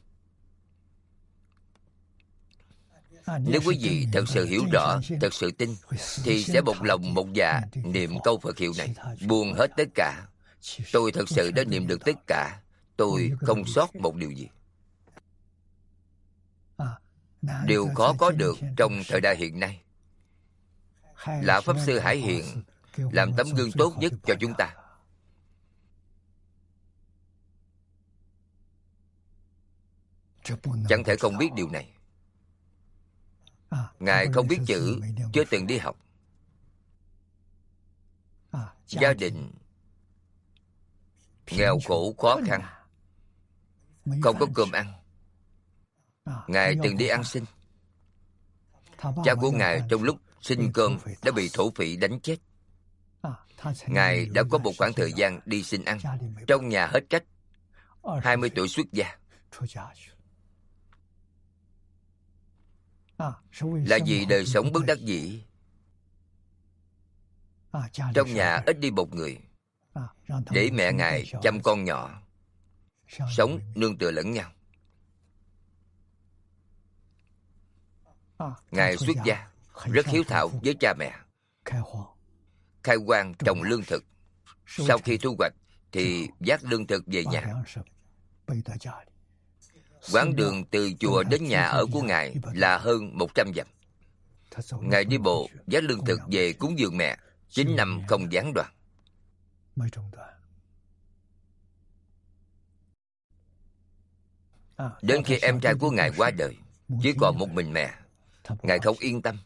Nếu quý vị thật sự hiểu rõ, thật sự tin, thì sẽ một lòng một dạ niệm câu Phật hiệu này, buông hết tất cả. Tôi thật sự đã niệm được tất cả, tôi không sót một điều gì. Điều khó có được trong thời đại hiện nay là Pháp Sư Hải Hiện làm tấm gương tốt nhất cho chúng ta. Chẳng thể không biết điều này. Ngài không biết chữ, chưa từng đi học. Gia đình nghèo khổ khó khăn, không có cơm ăn. Ngài từng đi ăn xin. Cha của Ngài trong lúc xin cơm đã bị thổ phỉ đánh chết. Ngài đã có một khoảng thời gian đi xin ăn. Trong nhà hết cách, hai mươi tuổi xuất gia. Là vì đời sống bất đắc dĩ. Trong nhà ít đi một người, để mẹ Ngài chăm con nhỏ, sống nương tựa lẫn nhau. Ngài xuất gia, rất hiếu thảo với cha mẹ. Khai hoang trồng lương thực. Sau khi thu hoạch thì vác lương thực về nhà. Quãng đường từ chùa đến nhà ở của Ngài là hơn một trăm dặm. Ngài đi bộ vác lương thực về cúng dường mẹ, chín năm không gián đoạn. Đến khi em trai của Ngài qua đời, chỉ còn một mình mẹ, Ngài không yên tâm,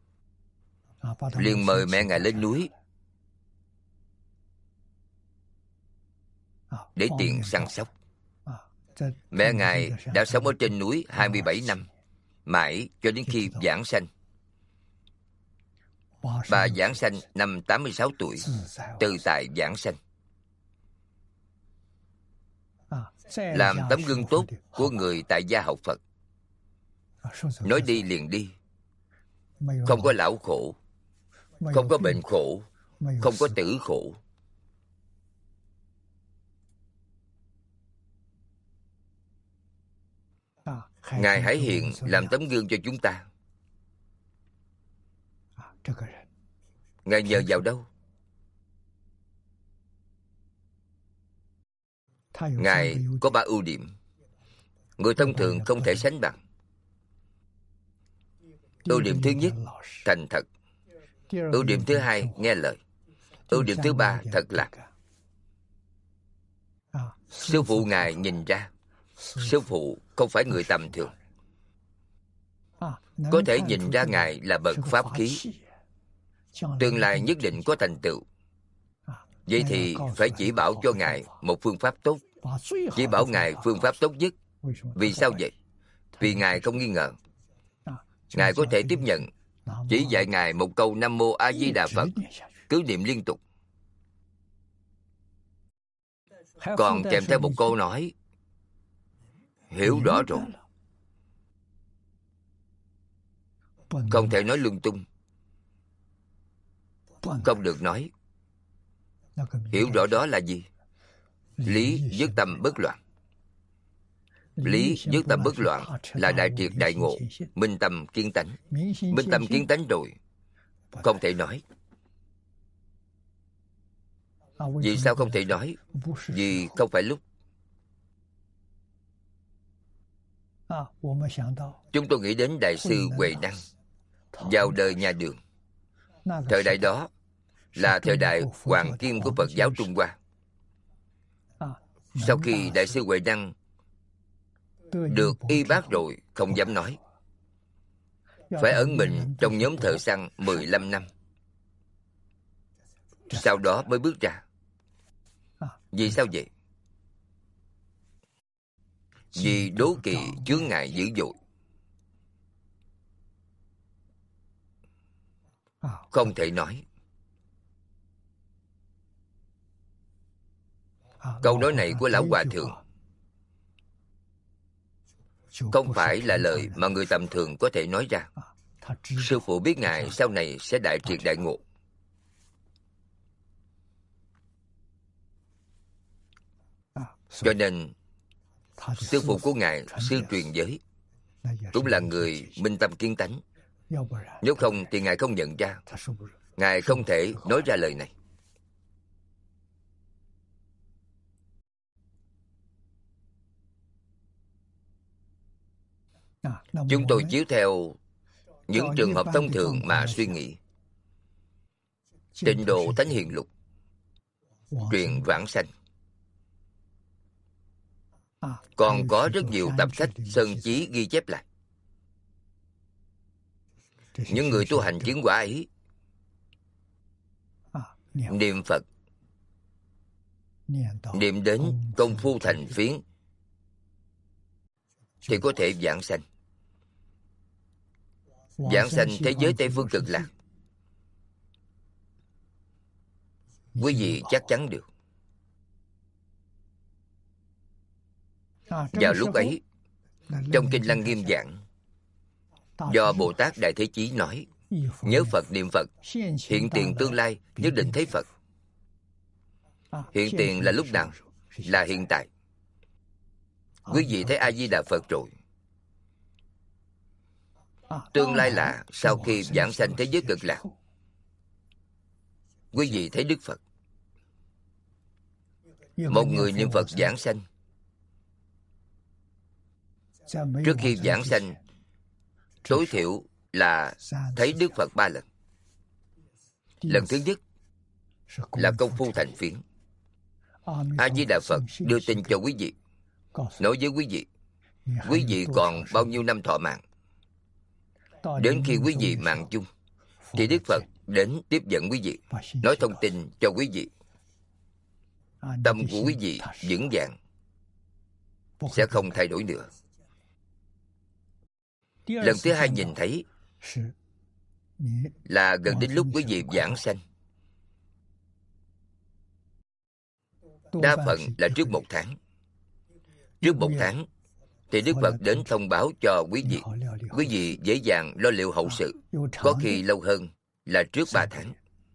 liền mời mẹ Ngài lên núi để tiện săn sóc. Mẹ Ngài đã sống ở trên núi hai mươi bảy năm, mãi cho đến khi giảng sanh. Bà giảng sanh năm tám mươi sáu tuổi, từ tại giảng sanh. làm tấm gương tốt của người tại gia học Phật. Nói đi liền đi, không có lão khổ, không có bệnh khổ, không có tử khổ. Ngài hãy hiện làm tấm gương cho chúng ta. Ngài nhờ vào đâu? Ngài có ba ưu điểm, người thông thường không thể sánh bằng. Ưu điểm thứ nhất, thành thật. Ưu điểm thứ hai, nghe lời. Ưu điểm thứ ba, thật lạc. Sư phụ Ngài nhìn ra, sư phụ không phải người tầm thường. Có thể nhìn ra Ngài là bậc pháp khí, tương lai nhất định có thành tựu. Vậy thì phải chỉ bảo cho Ngài một phương pháp tốt, chỉ bảo Ngài phương pháp tốt nhất. Vì sao vậy? Vì Ngài không nghi ngờ. Ngài có thể tiếp nhận. Chỉ dạy Ngài một câu Nam Mô A Di Đà Phật, cứ niệm liên tục. Còn kèm theo một câu nói, hiểu rõ rồi. Không thể nói lung tung, không được nói. Hiểu rõ đó là gì? Lý nhất tâm bất loạn. Lý nhất tâm bất loạn là đại triệt đại ngộ, minh tâm kiến tánh. Minh tâm kiến tánh rồi, không thể nói. Vì sao không thể nói? Vì không phải lúc. Chúng tôi nghĩ đến Đại sư Huệ Năng vào đời nhà Đường. Thời đại đó là thời đại hoàng kim của Phật giáo Trung Hoa. Sau khi Đại sư Huệ Năng được y bác rồi, không dám nói. Phải ẩn mình trong nhóm thợ săn mười lăm năm. Sau đó mới bước ra. Vì sao vậy? Vì đố kỵ chướng ngại dữ dội. Không thể nói. Câu nói này của Lão Hòa Thượng không phải là lời mà người tầm thường có thể nói ra. Sư phụ biết Ngài sau này sẽ đại triệt đại ngộ. Cho nên sư phụ của Ngài, sư truyền giới, cũng là người minh tâm kiến tánh. Nếu không thì Ngài không nhận ra. Ngài không thể nói ra lời này. Chúng tôi chiếu theo những trường hợp thông thường mà suy nghĩ. Tịnh Độ Thánh Hiền Lục, truyền vãng sanh. Còn có rất nhiều tập sách sơn chí ghi chép lại. Những người tu hành chứng quả ấy niệm Phật, niệm đến công phu thành phiến thì có thể vãng sanh. Vãng sanh thế giới Tây Phương Cực Lạc. Quý vị chắc chắn được. Vào lúc ấy, trong Kinh Lăng Nghiêm giảng, do Bồ Tát Đại Thế Chí nói, nhớ Phật niệm Phật, hiện tiền tương lai nhất định thấy Phật. Hiện tiền là lúc nào? Là hiện tại. Quý vị thấy A Di Đà Phật rồi. Tương lai là sau khi vãng sanh thế giới Cực Lạc, quý vị thấy Đức Phật. Một người niệm Phật vãng sanh, trước khi vãng sanh, tối thiểu là thấy Đức Phật ba lần. Lần thứ nhất là công phu thành phiến. A Di Đà Phật đưa tin cho quý vị, nói với quý vị, quý vị còn bao nhiêu năm thọ mạng. Đến khi quý vị mạng chung, thì Đức Phật đến tiếp dẫn quý vị, nói thông tin cho quý vị. Tâm của quý vị vững vàng, sẽ không thay đổi nữa. Lần thứ hai nhìn thấy là gần đến lúc quý vị vãng sanh. Đa phần là trước một tháng. Trước một tháng thì Đức Phật đến thông báo cho quý vị. Quý vị dễ dàng lo liệu hậu sự. Có khi lâu hơn là trước ba tháng.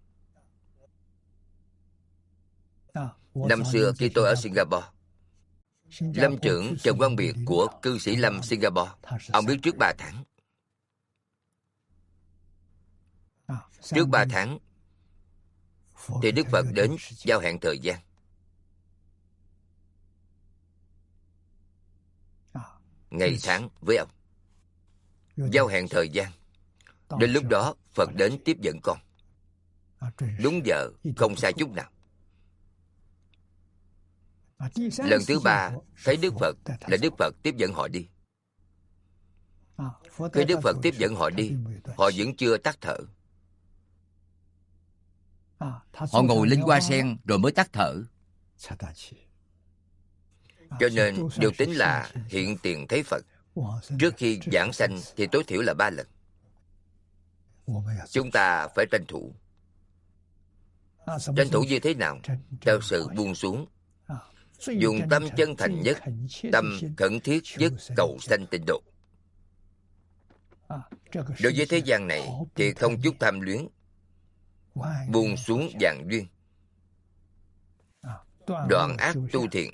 Năm xưa khi tôi ở Singapore, Lâm trưởng Trần Quang Biệt của cư sĩ Lâm Singapore, ông biết trước ba tháng. Trước ba tháng thì Đức Phật đến giao hẹn thời gian. Ngày tháng với ông, giao hẹn thời gian. Đến lúc đó Phật đến tiếp dẫn con. Đúng giờ, không sai chút nào. Lần thứ ba thấy Đức Phật là Đức Phật tiếp dẫn họ đi. Khi Đức Phật tiếp dẫn họ đi, họ vẫn chưa tắt thở. Họ ngồi lên hoa sen rồi mới tắt thở. Cho nên điều tính là hiện tiền thấy Phật. Trước khi giảng sanh thì tối thiểu là ba lần. Chúng ta phải tranh thủ. Tranh thủ như thế nào? Theo sự buông xuống, dùng tâm chân thành nhất, tâm khẩn thiết nhất cầu sanh tịnh độ. Đối với thế gian này thì không chút tham luyến, buông xuống vạn duyên, đoạn ác tu thiện,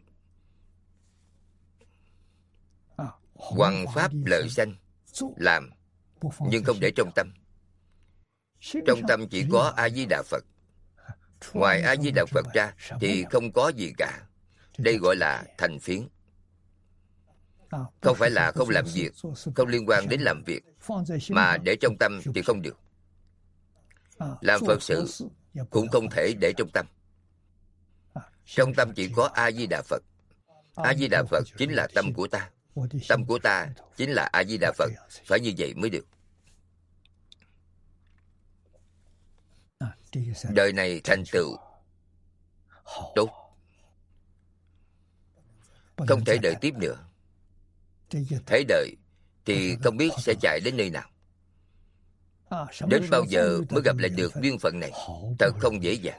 hoằng pháp lợi sanh, làm nhưng không để trong tâm. Trong tâm chỉ có A Di Đà Phật. Ngoài A Di Đà Phật ra thì không có gì cả. Đây gọi là thành phiến. Không phải là không làm việc, không liên quan đến làm việc, mà để trong tâm thì không được. Làm Phật sự cũng không thể để trong tâm. Trong tâm chỉ có A Di Đà Phật. A Di Đà Phật chính là tâm của ta. Tâm của ta chính là A Di Đà Phật. Phải như vậy mới được. Đời này thành tựu tốt, không thể đợi tiếp nữa. Thế đời thì không biết sẽ chạy đến nơi nào. Đến bao giờ mới gặp lại được duyên phận này? Thật không dễ dàng.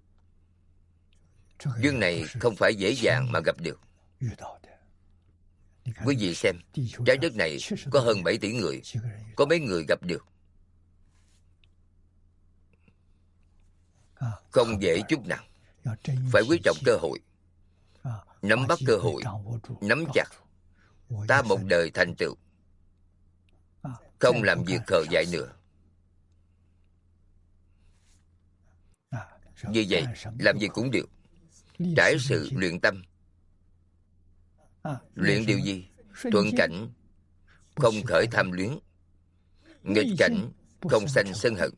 Duyên này không phải dễ dàng mà gặp được. Quý vị xem, trái đất này có hơn bảy tỷ người, có mấy người gặp được? Không dễ chút nào. Phải quý trọng cơ hội, nắm bắt cơ hội, nắm chặt. Ta một đời thành tựu, không làm việc khờ dại nữa. Như vậy, làm gì cũng được. Trải sự luyện tâm. Luyện điều gì? Thuận cảnh, không khởi tham luyến. Nghịch cảnh, không sanh sân hận.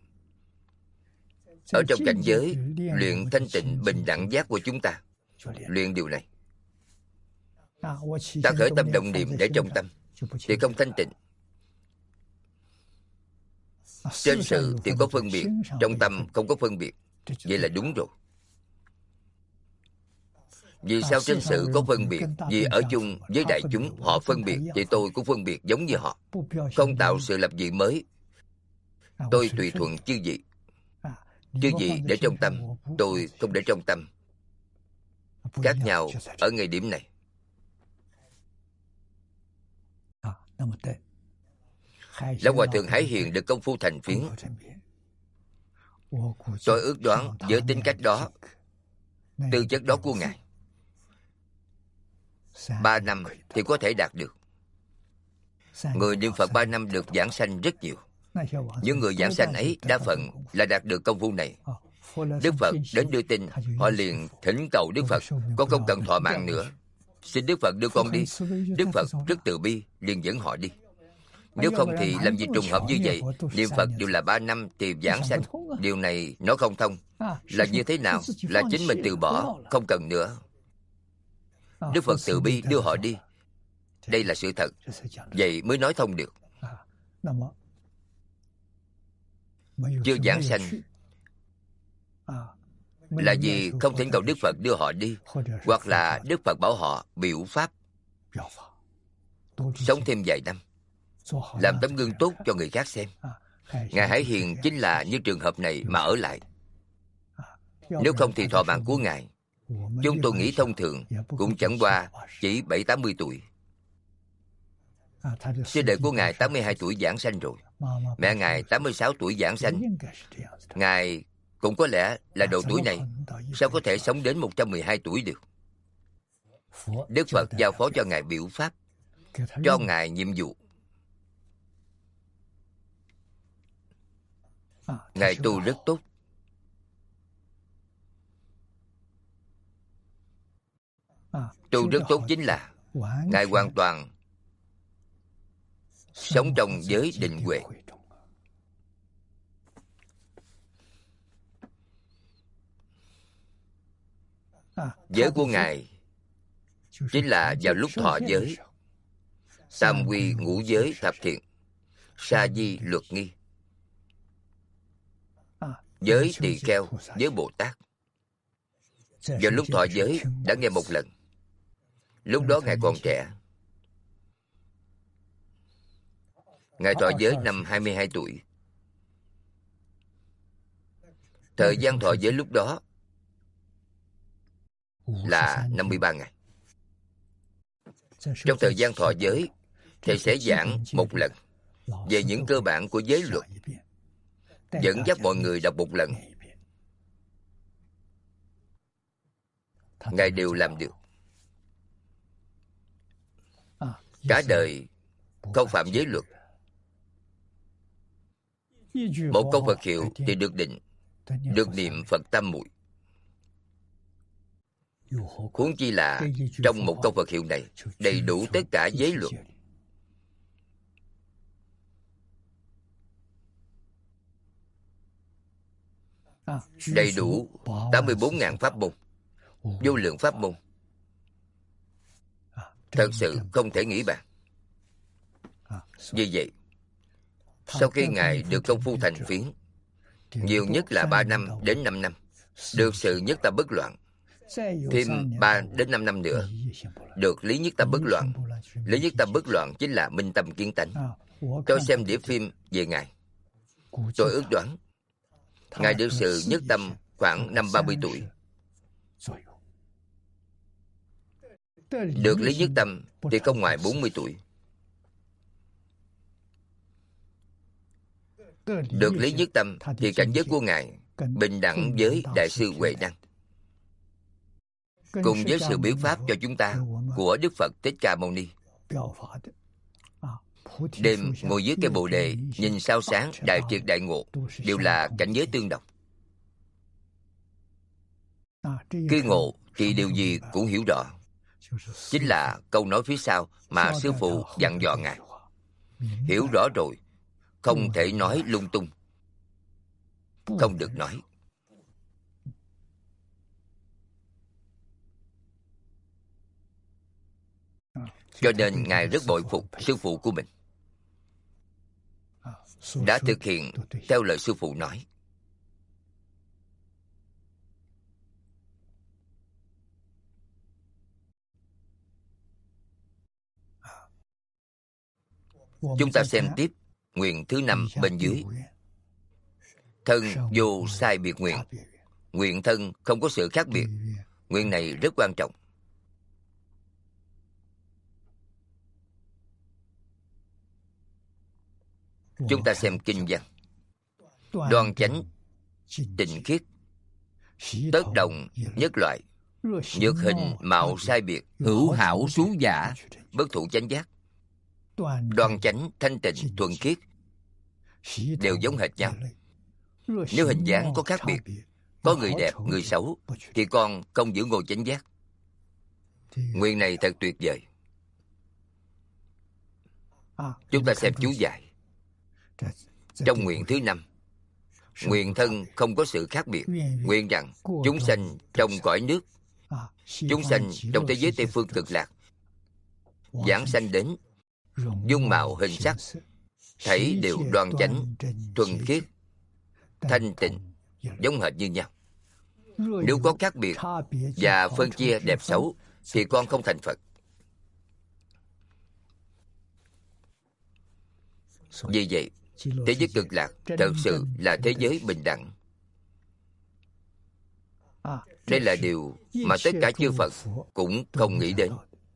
Ở trong cảnh giới luyện thanh tịnh bình đẳng giác của chúng ta, luyện điều này. Ta khởi tâm động niệm để trong tâm thì không thanh tịnh. Trên sự thì có phân biệt, trong tâm không có phân biệt. Vậy là đúng rồi. Vì sao trên sự có phân biệt? Vì ở chung với đại chúng họ phân biệt, thì tôi cũng phân biệt giống như họ. Không tạo sự lập dị mới. Tôi tùy thuận chư vị. Chư vị để trong tâm, tôi không để trong tâm. Khác nhau ở ngay điểm này. Lão Hòa Thượng Hải Hiền được công phu thành phiến. Tôi ước đoán với tính cách đó, tư chất đó của Ngài, ba năm thì có thể đạt được. Người niệm Phật ba năm được giảng sanh rất nhiều. Những người giảng sanh ấy đa phần là đạt được công phu này. Đức Phật đến đưa tin, họ liền thỉnh cầu Đức Phật con không cần thọ mạng nữa, xin Đức Phật đưa con đi. Đức Phật rất từ bi, liền dẫn họ đi. Nếu không thì làm gì trùng hợp như vậy? Niệm Phật đều là ba năm thì giảng sanh. Điều này nó không thông. Là như thế nào? Là chính mình từ bỏ, không cần nữa. Đức Phật từ bi đưa họ đi. Đây là sự thật. Vậy mới nói thông được. Chưa giảng sanh là vì không thỉnh cầu Đức Phật đưa họ đi, hoặc là Đức Phật bảo họ biểu pháp, sống thêm vài năm, làm tấm gương tốt cho người khác xem. Ngài Hải Hiền chính là như trường hợp này mà ở lại. Nếu không thì thọ mạng của Ngài Chúng tôi nghĩ thông thường cũng chẳng qua chỉ bảy tám mươi tuổi. Sư đệ của Ngài tám mươi hai tuổi giảng sanh rồi. Mẹ Ngài tám mươi sáu tuổi giảng sanh. Ngài cũng có lẽ là độ tuổi này. Sao có thể sống đến một trăm mười hai tuổi được? Đức Phật giao phó cho Ngài biểu pháp, cho Ngài nhiệm vụ. Ngài tu rất tốt. Tu rất tốt chính là Ngài hoàn toàn sống trong giới định huệ. Giới của Ngài chính là vào lúc thọ giới, tam quy ngũ giới thập thiện, sa di luật nghi, giới tỳ kheo, giới Bồ Tát. Vào lúc thọ giới đã nghe một lần. Lúc đó Ngài còn trẻ. Ngài thọ giới năm hai mươi hai tuổi. Thời gian thọ giới lúc đó là năm mươi ba ngày. Trong thời gian thọ giới, Thầy sẽ giảng một lần về những cơ bản của giới luật, dẫn dắt mọi người đọc một lần. Ngài đều làm được. Cả đời không phạm giới luật. Một câu Phật hiệu thì được định, được niệm Phật tam muội. Huống chi là trong một câu Phật hiệu này đầy đủ tất cả giới luật. Đầy đủ tám mươi bốn ngàn pháp môn, vô lượng pháp môn. Thật sự không thể nghĩ bàn. Như vậy, sau khi Ngài được công phu thành phiến, nhiều nhất là ba năm đến năm năm, được sự nhất tâm bất loạn. Thêm ba đến năm năm nữa, được lý nhất tâm bất loạn. Lý nhất tâm bất loạn chính là minh tâm kiến tánh. Tôi xem đĩa phim về Ngài. Tôi ước đoán, Ngài được sự nhất tâm khoảng năm ba mươi tuổi. Được lý nhất tâm thì không ngoài bốn mươi tuổi. Được lý nhất tâm thì cảnh giới của Ngài bình đẳng với Đại sư Huệ Năng, cùng với sự biểu pháp cho chúng ta của Đức Phật Thích Ca Mâu Ni. Đêm ngồi dưới cây Bồ Đề, nhìn sao sáng, đại triệt đại ngộ, đều là cảnh giới tương đồng. Khi ngộ thì điều gì cũng hiểu rõ. Chính là câu nói phía sau mà Sư Phụ dặn dò Ngài. Hiểu rõ rồi, không thể nói lung tung. Không được nói. Cho nên Ngài rất bội phục Sư Phụ của mình, đã thực hiện theo lời Sư Phụ nói. Chúng ta xem tiếp nguyện thứ năm bên dưới. Thân vô sai biệt nguyện. Nguyện thân không có sự khác biệt. Nguyện này rất quan trọng. Chúng ta xem kinh văn. Đoan chánh, tịnh khiết, tất đồng nhất loại, nhược hình mạo sai biệt, hữu hảo xú giả, bất thủ chánh giác. Đoan chánh, thanh tịnh, thuần khiết đều giống hệt nhau. Nếu hình dáng có khác biệt, có người đẹp, người xấu, thì con không giữ ngồi chánh giác. Nguyện này thật tuyệt vời. Chúng ta xem chú giải. Trong nguyện thứ năm, nguyện thân không có sự khác biệt. Nguyện rằng chúng sanh trong cõi nước, chúng sanh trong thế giới Tây Phương Cực Lạc, giảng sanh đến dung mạo hình sắc, thảy đều đoan chánh, thuần khiết, thanh tịnh, giống hệt như nhau. Nếu có khác biệt và phân chia đẹp xấu thì con không thành Phật. Vì vậy, thế giới Cực Lạc thật sự là thế giới bình đẳng. Đây là điều mà tất cả chư Phật cũng không nghĩ đến.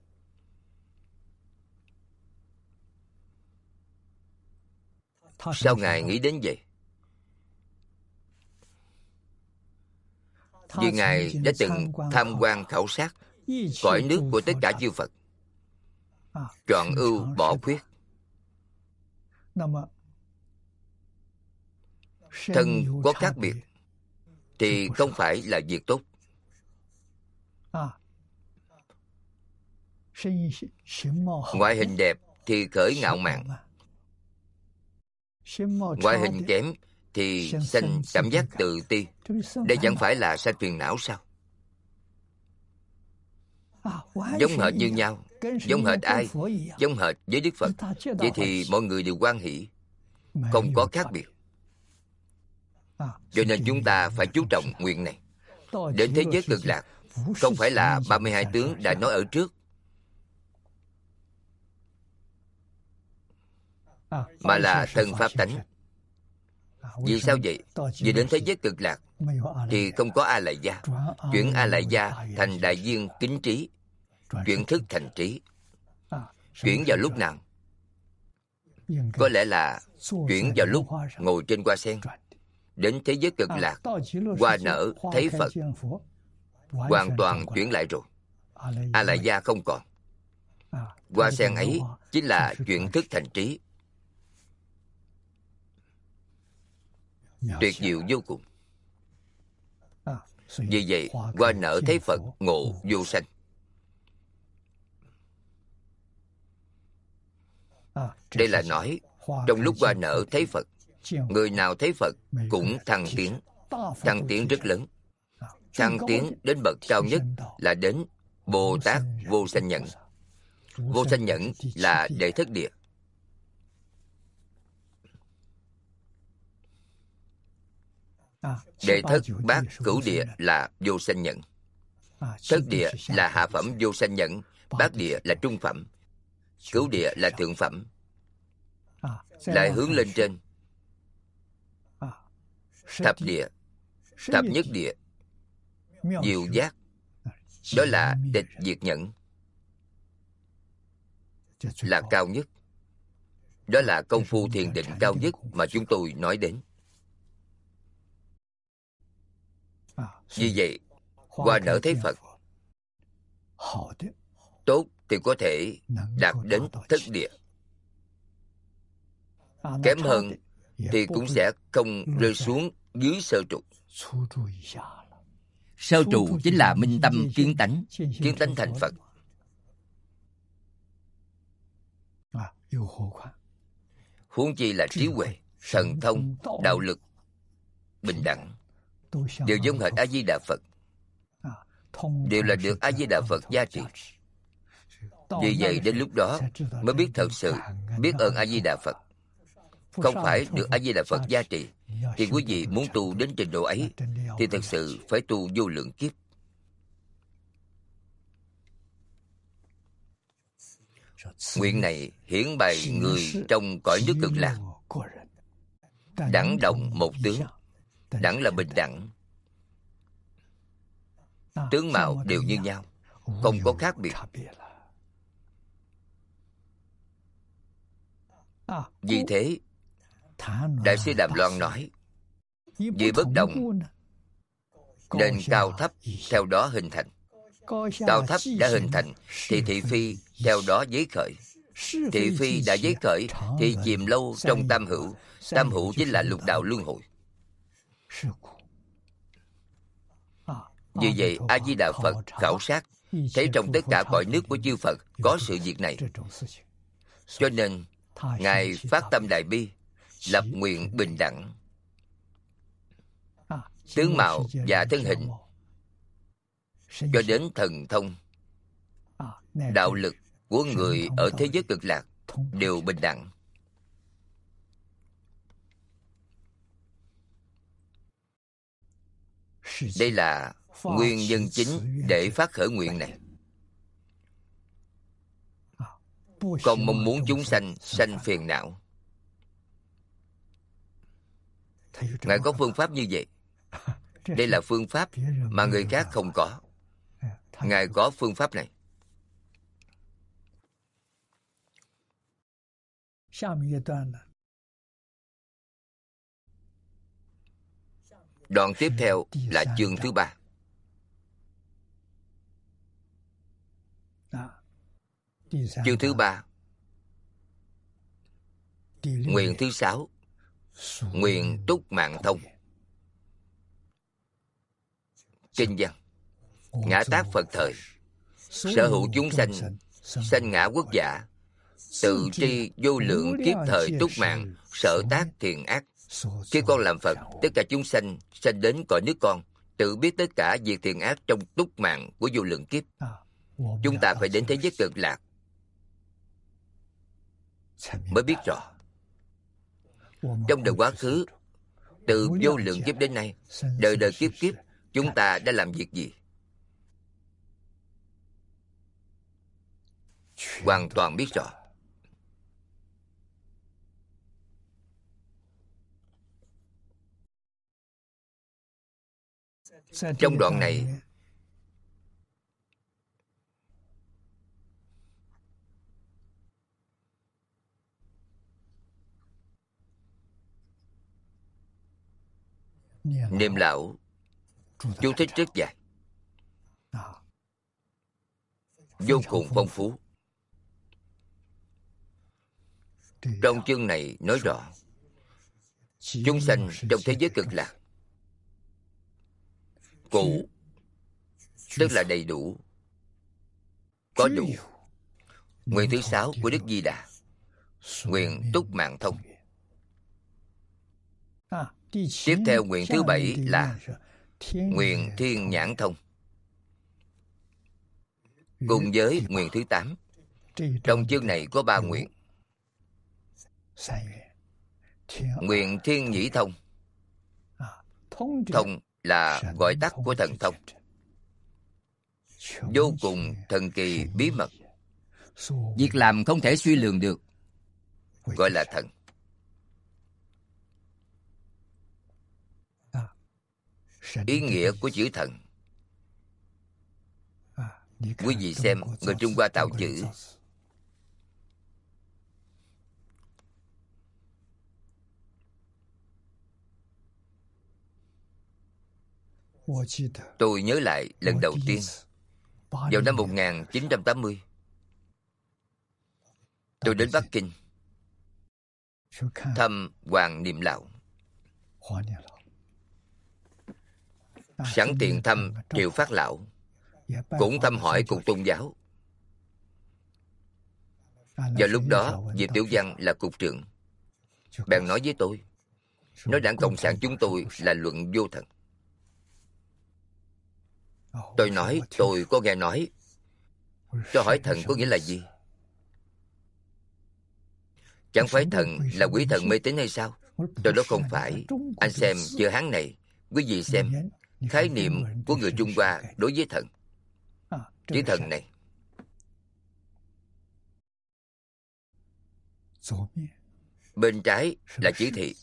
Sao Ngài nghĩ đến vậy? Vì Ngài đã từng tham quan khảo sát cõi nước của tất cả chư Phật, chọn ưu bỏ khuyết. Thân có khác biệt thì không phải là việc tốt. Ngoại hình đẹp thì khởi ngạo mạn, ngoại hình kém thì sanh cảm giác tự ti. Đây chẳng phải là sanh phiền não sao? Giống hệt như nhau. Giống hệt ai? Giống hệt với Đức Phật. Vậy thì mọi người đều hoan hỷ, không có khác biệt. Cho nên chúng ta phải chú trọng nguyện này. Đến thế giới cực lạc không phải là ba mươi hai tướng đã nói ở trước, mà là thân pháp tánh. Vì sao vậy? Vì đến thế giới cực lạc thì không có A Lại Gia. Chuyển A Lại Gia thành đại viên kính trí, chuyển thức thành trí. Chuyển vào lúc nào? Có lẽ là chuyển vào lúc ngồi trên hoa sen. Đến thế giới cực lạc, hoa nở thấy Phật, hoàn toàn chuyển lại rồi. A Lại Gia không còn. Hoa sen ấy chính là chuyển thức thành trí. Tuyệt diệu vô cùng. Vì vậy, hoa nở thấy Phật ngộ vô sanh. Đây là nói, trong lúc hoa nở thấy Phật, người nào thấy Phật cũng thăng tiến. Thăng tiến rất lớn. Thăng tiến đến bậc cao nhất là đến Bồ Tát Vô Sanh Nhẫn. Vô Sanh Nhẫn là đệ thất địa. Đệ thất bát cửu địa là vô sanh nhẫn. Thất địa là hạ phẩm vô sanh nhẫn. Bát địa là trung phẩm. Cửu địa là thượng phẩm. Lại hướng lên trên, thập địa, thập nhất địa, diệu giác, đó là tịch diệt nhẫn, là cao nhất. Đó là công phu thiền định cao nhất mà chúng tôi nói đến. Vì vậy, hoa nở thấy Phật tốt thì có thể đạt đến thất địa. Kém hơn thì cũng sẽ không rơi xuống dưới sơ trụ. Sơ trụ chính là minh tâm kiến tánh. Kiến tánh thành Phật. Huống chi là trí huệ, thần thông, đạo lực, bình đẳng, đều giống hệt A Di Đà Phật, đều là được A Di Đà Phật gia trì. Vì vậy đến lúc đó mới biết thật sự biết ơn A Di Đà Phật. Không phải được A Di Đà Phật gia trì thì quý vị muốn tu đến trình độ ấy thì thật sự phải tu vô lượng kiếp. Nguyện này hiển bày người trong cõi nước cực lạc, đẳng đồng một tướng. Đẳng là bình đẳng, tướng mạo đều như nhau, không có khác biệt. Vì thế, Đại sư Đàm Loan nói, vì bất đồng nên cao thấp theo đó hình thành. Cao thấp đã hình thành thì thị phi theo đó giấy khởi. Thị phi đã giấy khởi thì chìm lâu trong tam hữu. Tam hữu chính là lục đạo luân hồi. Vì vậy, A Di Đà Phật khảo sát thấy trong tất cả cõi nước của chư Phật có sự việc này. Cho nên Ngài phát tâm đại bi, lập nguyện bình đẳng. Tướng mạo và thân hình cho đến thần thông, đạo lực của người ở thế giới cực lạc đều bình đẳng. Đây là nguyên nhân chính để phát khởi nguyện này. Không mong muốn chúng sanh sanh phiền não. Ngài có phương pháp như vậy. Đây là phương pháp mà người khác không có. Ngài có phương pháp này. Đoạn tiếp theo là chương thứ ba. Chương thứ ba, nguyện thứ sáu, nguyện túc mạng thông. Kinh văn: ngã tát Phật thời, sở hữu chúng sanh, sanh ngã quốc giả, tự tri vô lượng kiếp thời túc mạng, sở tác thiện ác. Khi con làm Phật, tất cả chúng sanh sanh đến cõi nước con, tự biết tất cả việc thiện ác trong túc mạng của vô lượng kiếp. Chúng ta phải đến thế giới cực lạc mới biết rõ. Trong đời quá khứ, từ vô lượng kiếp đến nay, đời đời kiếp kiếp, chúng ta đã làm việc gì? Hoàn toàn biết rõ. Trong đoạn này, Niệm lão chú thích rất dài, vô cùng phong phú. Trong chương này nói rõ chúng sanh trong thế giới cực lạc, cụ tức là đầy đủ, có đủ. Nguyện thứ sáu của Đức Di Đà, nguyện túc mạng thông. Tiếp theo nguyện thứ bảy là nguyện thiên nhãn thông. Cùng với nguyện thứ tám, trong chương này có ba nguyện. Nguyện thiên nhĩ thông. Thông là gọi tắt của thần thông, vô cùng thần kỳ bí mật, việc làm không thể suy lường được, gọi là thần. Ý nghĩa của chữ thần, quý vị xem người Trung Hoa tạo chữ, tôi nhớ lại lần đầu tiên vào năm một nghìn chín trăm tám mươi, tôi đến Bắc Kinh thăm Hoàng Niệm Lão, sẵn tiện thăm Triệu Phát Lão, cũng thăm hỏi cục tôn giáo. Vào lúc đó, Diệp Tiểu Văn là cục trưởng, bèn nói với tôi, nói Đảng Cộng sản chúng tôi là luận vô thần. Tôi nói tôi có nghe nói. Tôi hỏi thần có nghĩa là gì? Chẳng phải thần là quỷ thần mê tín hay sao? Tôi nói không phải. Anh xem chữ Hán này, quý vị xem khái niệm của người Trung Hoa đối với thần. Chữ thần này, bên trái là chữ thị,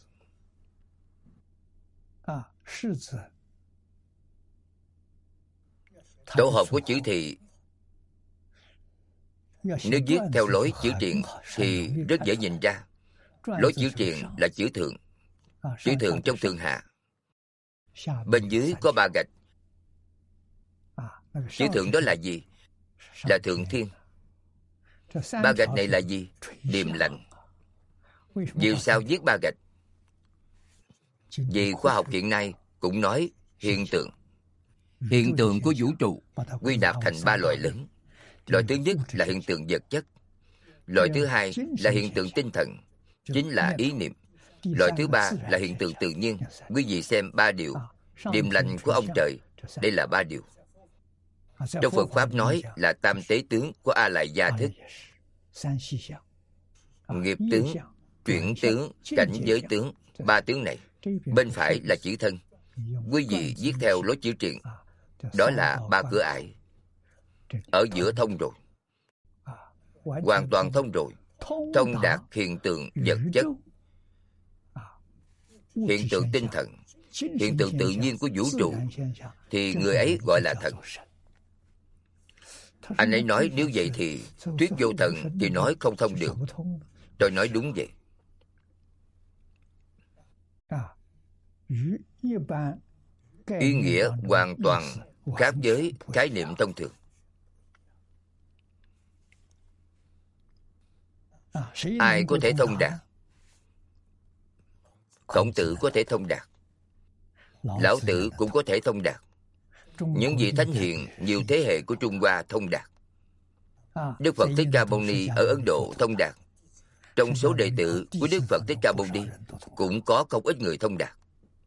tổ hợp của chữ thị nếu viết theo lối chữ triện thì rất dễ nhìn ra. Lối chữ triện là chữ thượng, chữ thượng trong thượng hạ. Bên dưới có ba gạch. Chữ thượng đó là gì? Là thượng thiên. Ba gạch này là gì? Điềm lành. Vì sao viết ba gạch? Vì khoa học hiện nay cũng nói hiện tượng. Hiện tượng của vũ trụ quy nạp thành ba loại lớn. Loại thứ nhất là hiện tượng vật chất. Loại thứ hai là hiện tượng tinh thần, chính là ý niệm. Loại thứ ba là hiện tượng tự nhiên. Quý vị xem ba điều. Điềm lành của ông trời, đây là ba điều. Trong Phật Pháp nói là tam tế tướng của A Lại Gia thức. Nghiệp tướng, chuyển tướng, cảnh giới tướng. Ba tướng này. Bên phải là chữ thân. Quý vị viết theo lối chữ triện, đó là ba cửa ải. Ở giữa thông rồi, hoàn toàn thông rồi. Thông đạt hiện tượng vật chất, hiện tượng tinh thần, hiện tượng tự nhiên của vũ trụ, thì người ấy gọi là thần. Anh ấy nói nếu vậy thì thuyết vô thần thì nói không thông được. Tôi nói đúng vậy. Ý nghĩa hoàn toàn khác với khái niệm thông thường. Ai có thể thông đạt? Khổng Tử có thể thông đạt, Lão Tử cũng có thể thông đạt. Những vị thánh hiền nhiều thế hệ của Trung Hoa thông đạt. Đức Phật Thích Ca Mâu Ni ở Ấn Độ thông đạt. Trong số đệ tử của Đức Phật Thích Ca Mâu Ni cũng có không ít người thông đạt.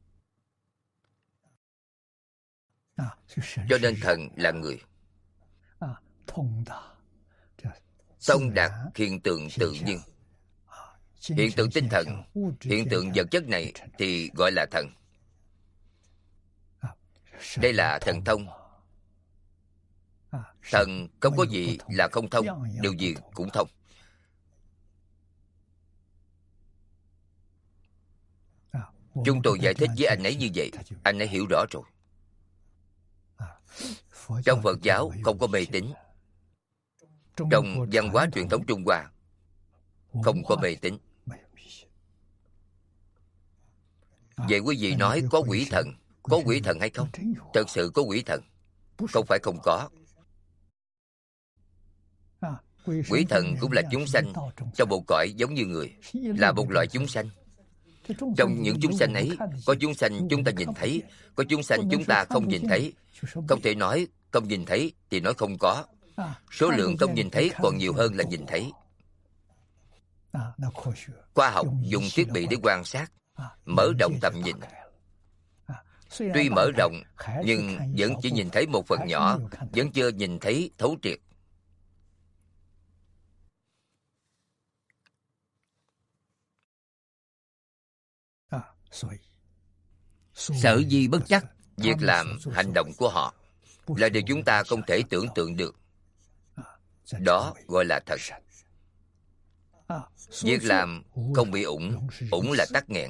Cho nên thần là người. Thông đạt hiện tượng tự nhiên. Hiện tượng tinh thần, hiện tượng vật chất này thì gọi là thần. Đây là thần thông. Thần không có gì là không thông, điều gì cũng thông. Chúng tôi giải thích với anh ấy như vậy, anh ấy hiểu rõ rồi. Trong Phật giáo không có mê tín. Trong văn hóa truyền thống Trung Hoa không có mê tín. Vậy quý vị nói có quỷ thần, có quỷ thần hay không? Thật sự có quỷ thần, không phải không có. Quỷ thần cũng là chúng sanh trong một cõi giống như người, là một loại chúng sanh. Trong những chúng sanh ấy, có chúng sanh chúng ta nhìn thấy, có chúng sanh chúng ta không nhìn thấy. Không thể nói không nhìn thấy thì nói không có. Số lượng không nhìn thấy còn nhiều hơn là nhìn thấy. Khoa học dùng thiết bị để quan sát, mở rộng tầm nhìn. Tuy mở rộng, nhưng vẫn chỉ nhìn thấy một phần nhỏ, vẫn chưa nhìn thấy thấu triệt. Sở di bất chắc. Việc làm, hành động của họ là điều chúng ta không thể tưởng tượng được. Đó gọi là thật. Việc làm không bị ủng, ủng là tắc nghẽn.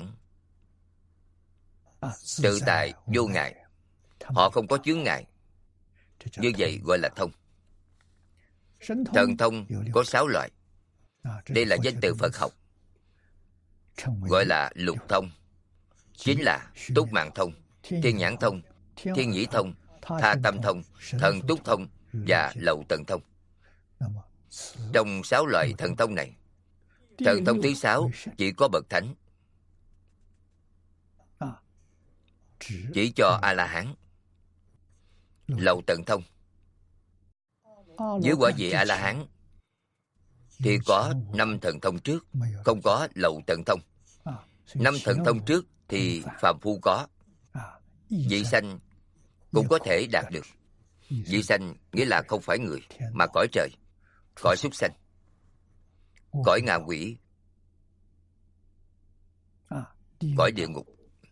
Tự tại, vô ngại. Họ không có chướng ngại. Như vậy gọi là thông. Thần thông có sáu loại. Đây là danh từ Phật học. Gọi là lục thông. Chính là túc mạng thông, thiên nhãn thông, thiên nhĩ thông, tha tâm thông, thần túc thông và lậu tận thông. Trong sáu loại thần thông này, thần thông thứ sáu chỉ có bậc thánh, chỉ cho A-la-hán. Lậu tận thông, dưới quả vị A-la-hán thì có năm thần thông trước, không có lậu tận thông. Năm thần thông trước thì phàm phu có, vị sanh cũng có thể đạt được. Vị sanh nghĩa là không phải người, mà cõi trời, cõi súc sanh, cõi ngạ quỷ, cõi địa ngục.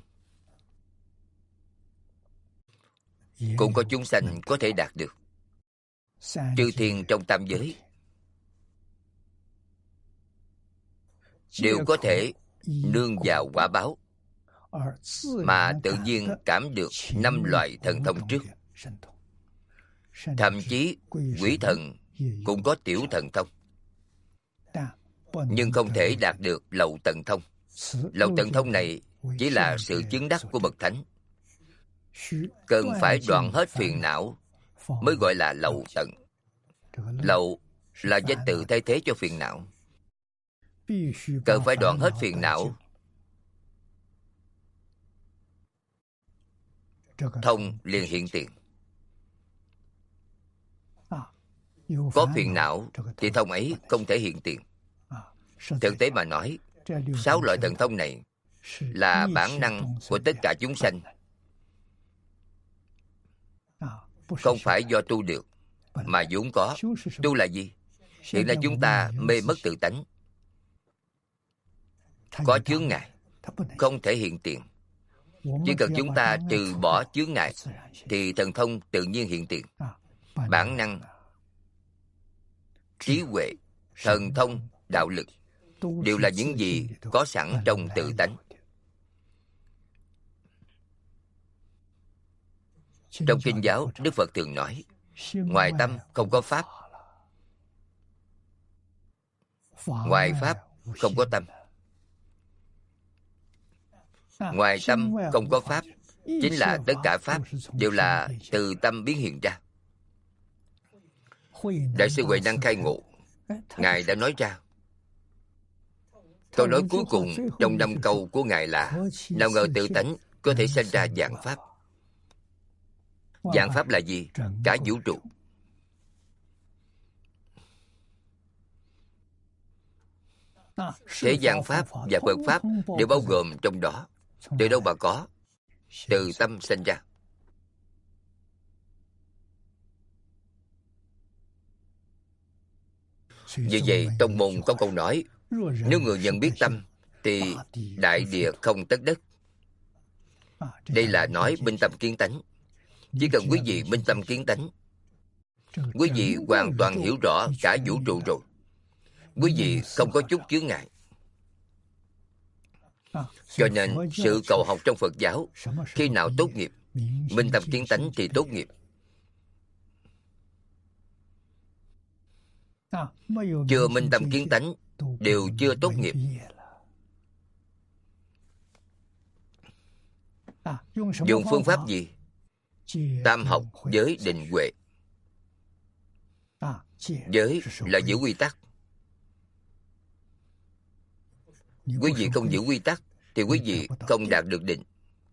Cũng có chúng sanh có thể đạt được. Chư thiên trong tam giới đều có thể nương vào quả báo mà tự nhiên cảm được năm loại thần thông trước. Thậm chí quỷ thần cũng có tiểu thần thông, nhưng không thể đạt được lậu tận thông. Lậu tận thông này chỉ là sự chứng đắc của bậc thánh, cần phải đoạn hết phiền não mới gọi là lậu tận. Lậu là danh từ thay thế cho phiền não. Cần phải đoạn hết phiền não, thông liền hiện tiền. Có phiền não thì thông ấy không thể hiện tiền. Thực tế mà nói, sáu loại thần thông này là bản năng của tất cả chúng sanh, không phải do tu được, mà vốn có. Tu là gì? Hiện nay chúng ta mê mất tự tánh, có chướng ngại, không thể hiện tiền. Chỉ cần chúng ta trừ bỏ chướng ngại thì thần thông tự nhiên hiện tiền. Bản năng, trí huệ, thần thông, đạo lực đều là những gì có sẵn trong tự tánh. Trong kinh giáo, Đức Phật thường nói, ngoài tâm không có pháp, ngoài pháp không có tâm. Ngoài tâm không có pháp, chính là tất cả pháp đều là từ tâm biến hiện ra. Đại sư Huệ Năng khai ngộ, Ngài đã nói ra. Câu nói cuối cùng trong năm câu của Ngài là: nào ngờ tự tánh có thể sinh ra vạn pháp. Vạn pháp là gì? Cả vũ trụ. Thế gian pháp và Phật pháp đều bao gồm trong đó. Từ đâu mà có? Từ tâm sinh ra. Vì vậy, trong môn có câu nói: nếu người nhận biết tâm, thì đại địa không tất đất. Đây là nói minh tâm kiến tánh. Chỉ cần quý vị minh tâm kiến tánh, quý vị hoàn toàn hiểu rõ cả vũ trụ rồi. Quý vị không có chút chướng ngại. Cho nên sự cầu học trong Phật giáo, khi nào tốt nghiệp, minh tâm kiến tánh thì tốt nghiệp. Chưa minh tâm kiến tánh đều chưa tốt nghiệp. Dùng phương pháp gì? Tam học giới định huệ. Giới là giữ quy tắc. Quý vị không giữ quy tắc thì quý vị không đạt được định.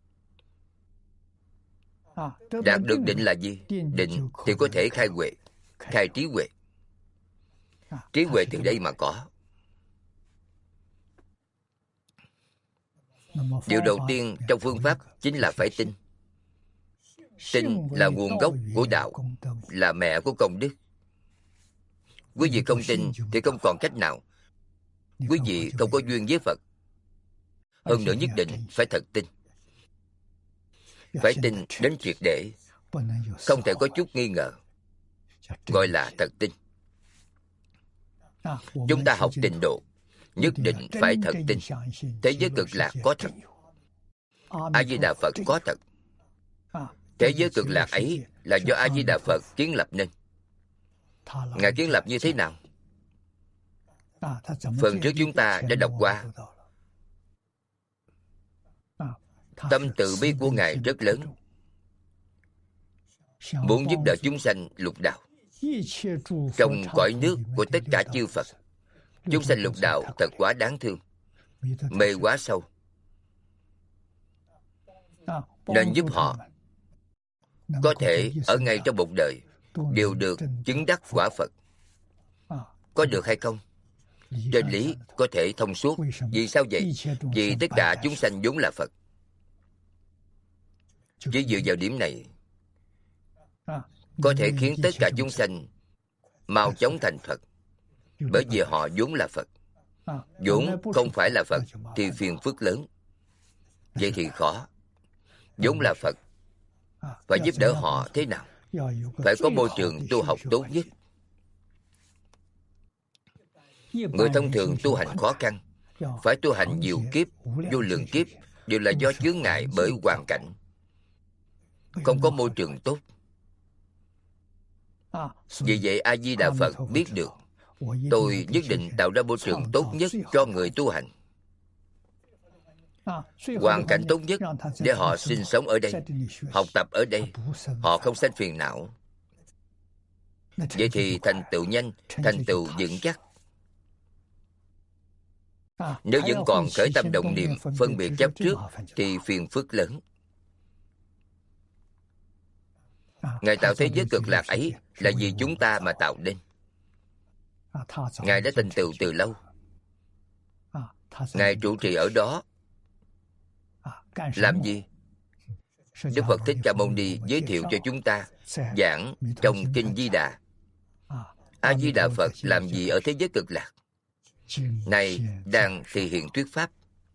Đạt được định là gì? Định thì có thể khai huệ, khai trí huệ. Trí huệ từ đây mà có. Điều đầu tiên trong phương pháp chính là phải tin. Tin là nguồn gốc của đạo, là mẹ của công đức. Quý vị không tin thì không còn cách nào. Quý vị không có duyên với Phật. Hơn nữa nhất định phải thật tin. Phải tin đến triệt để, không thể có chút nghi ngờ. Gọi là thật tin. Chúng ta học tịnh độ, nhất định phải thật tin. Thế giới cực lạc có thật. A Di Đà Phật có thật. Thế giới cực lạc ấy là do A Di Đà Phật kiến lập nên. Ngài kiến lập như thế nào? Phần trước chúng ta đã đọc qua. Tâm từ bi của Ngài rất lớn, muốn giúp đỡ chúng sanh lục đạo. Trong cõi nước của tất cả chư Phật, chúng sanh lục đạo thật quá đáng thương, mê quá sâu, nên giúp họ có thể ở ngay trong một đời đều được chứng đắc quả Phật. Có được hay không? Trên lý có thể thông suốt. Vì sao vậy? Vì tất cả chúng sanh vốn là Phật. Chỉ dựa vào điểm này có thể khiến tất cả chúng sanh mau chóng thành Phật. Bởi vì họ vốn là Phật. Vốn không phải là Phật thì phiền phức lớn. Vậy thì khó. Vốn là Phật, phải giúp đỡ họ thế nào? Phải có môi trường tu học tốt nhất. Người thông thường tu hành khó khăn, phải tu hành nhiều kiếp, vô lượng kiếp, đều là do chướng ngại bởi hoàn cảnh. Không có môi trường tốt. Vì vậy A Di Đà Phật biết được, tôi nhất định tạo ra môi trường tốt nhất cho người tu hành, hoàn cảnh tốt nhất để họ sinh sống ở đây, học tập ở đây, họ không sanh phiền não. Vậy thì thành tựu nhanh, thành tựu vững chắc. Nếu vẫn còn khởi tâm động niệm phân biệt chấp trước thì phiền phức lớn. Ngài tạo thế giới cực lạc ấy là vì chúng ta mà tạo nên. Ngài đã thành tựu từ lâu. Ngài trụ trì ở đó làm gì? Đức Phật Thích Ca Mâu Ni giới thiệu cho chúng ta giảng trong Kinh Di Đà. A Di Đà Phật làm gì ở thế giới cực lạc? Này đang thể hiện thuyết pháp.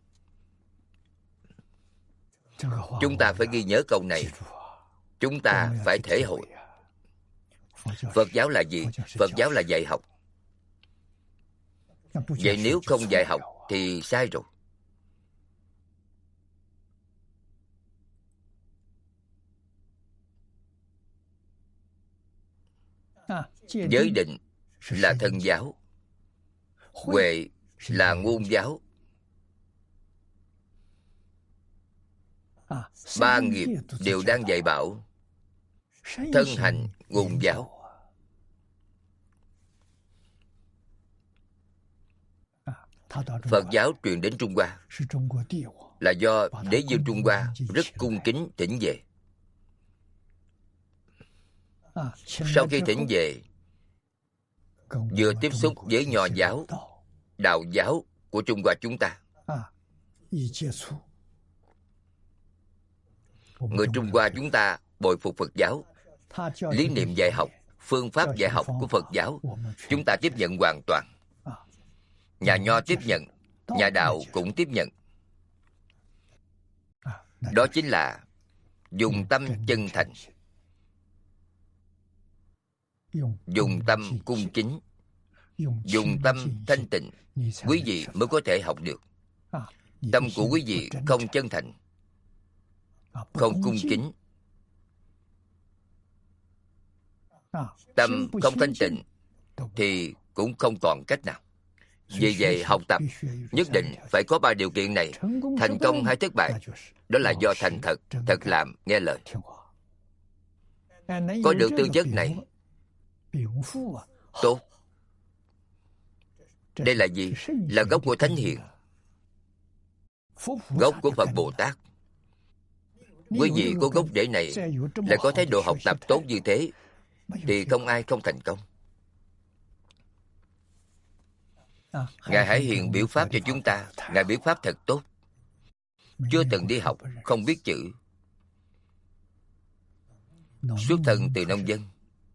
Chúng ta phải ghi nhớ câu này. Chúng ta phải thể hội. Phật giáo là gì? Phật giáo là dạy học. Vậy nếu không dạy học thì sai rồi. Giới định là thân giáo, huệ là ngôn giáo. Ba nghiệp đều đang dạy bảo thân hành ngôn giáo. Phật giáo truyền đến Trung Hoa là do đế vương Trung Hoa rất cung kính thỉnh về. Sau khi thỉnh về, vừa tiếp xúc với nho giáo, đạo giáo của Trung Hoa chúng ta, người Trung Hoa chúng ta bội phục Phật giáo. Lý niệm dạy học, phương pháp dạy học của Phật giáo chúng ta tiếp nhận hoàn toàn. Nhà nho tiếp nhận, nhà đạo cũng tiếp nhận. Đó chính là dùng tâm chân thành, dùng tâm cung kính, dùng tâm thanh tịnh, quý vị mới có thể học được. Tâm của quý vị không chân thành, không cung kính, tâm không thanh tịnh thì cũng không còn cách nào. Vì vậy học tập nhất định phải có ba điều kiện này. Thành công hay thất bại, đó là do thành thật, thật làm, nghe lời. Có được tư chất này, tốt. Đây là gì? Là gốc của Thánh Hiền, gốc của Phật Bồ Tát. Quý vị có gốc rễ này, lại có thái độ học tập tốt như thế, thì không ai không thành công. Ngài Hải Hiền biểu pháp cho chúng ta. Ngài biểu pháp thật tốt. Chưa từng đi học, không biết chữ, xuất thân từ nông dân.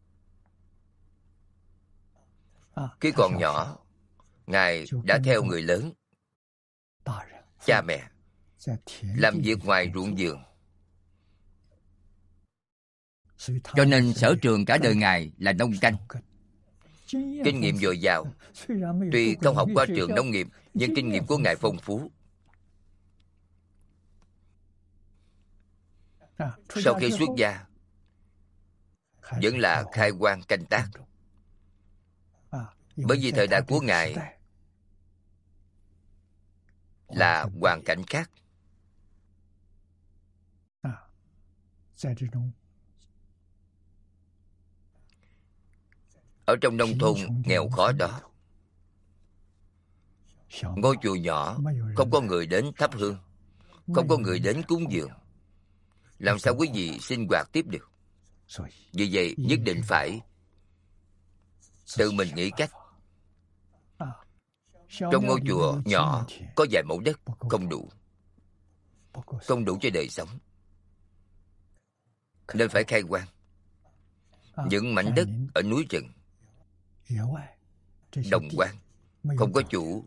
Khi còn nhỏ, Ngài đã theo người lớn, cha mẹ, làm việc ngoài ruộng vườn. Cho nên sở trường cả đời Ngài là nông canh. Kinh nghiệm dồi dào. Tuy không học qua trường nông nghiệp, nhưng kinh nghiệm của Ngài phong phú. Sau khi xuất gia, vẫn là khai quang canh tác. Bởi vì thời đại của Ngài là hoàn cảnh khác. Ở trong nông thôn nghèo khó đó, ngôi chùa nhỏ, không có người đến thắp hương, không có người đến cúng dường, làm sao quý vị sinh hoạt tiếp được? Vì vậy nhất định phải tự mình nghĩ cách. Trong ngôi chùa nhỏ có vài mẫu đất không đủ, không đủ cho đời sống, nên phải khai quang. Những mảnh đất ở núi rừng, đồng quan, không có chủ,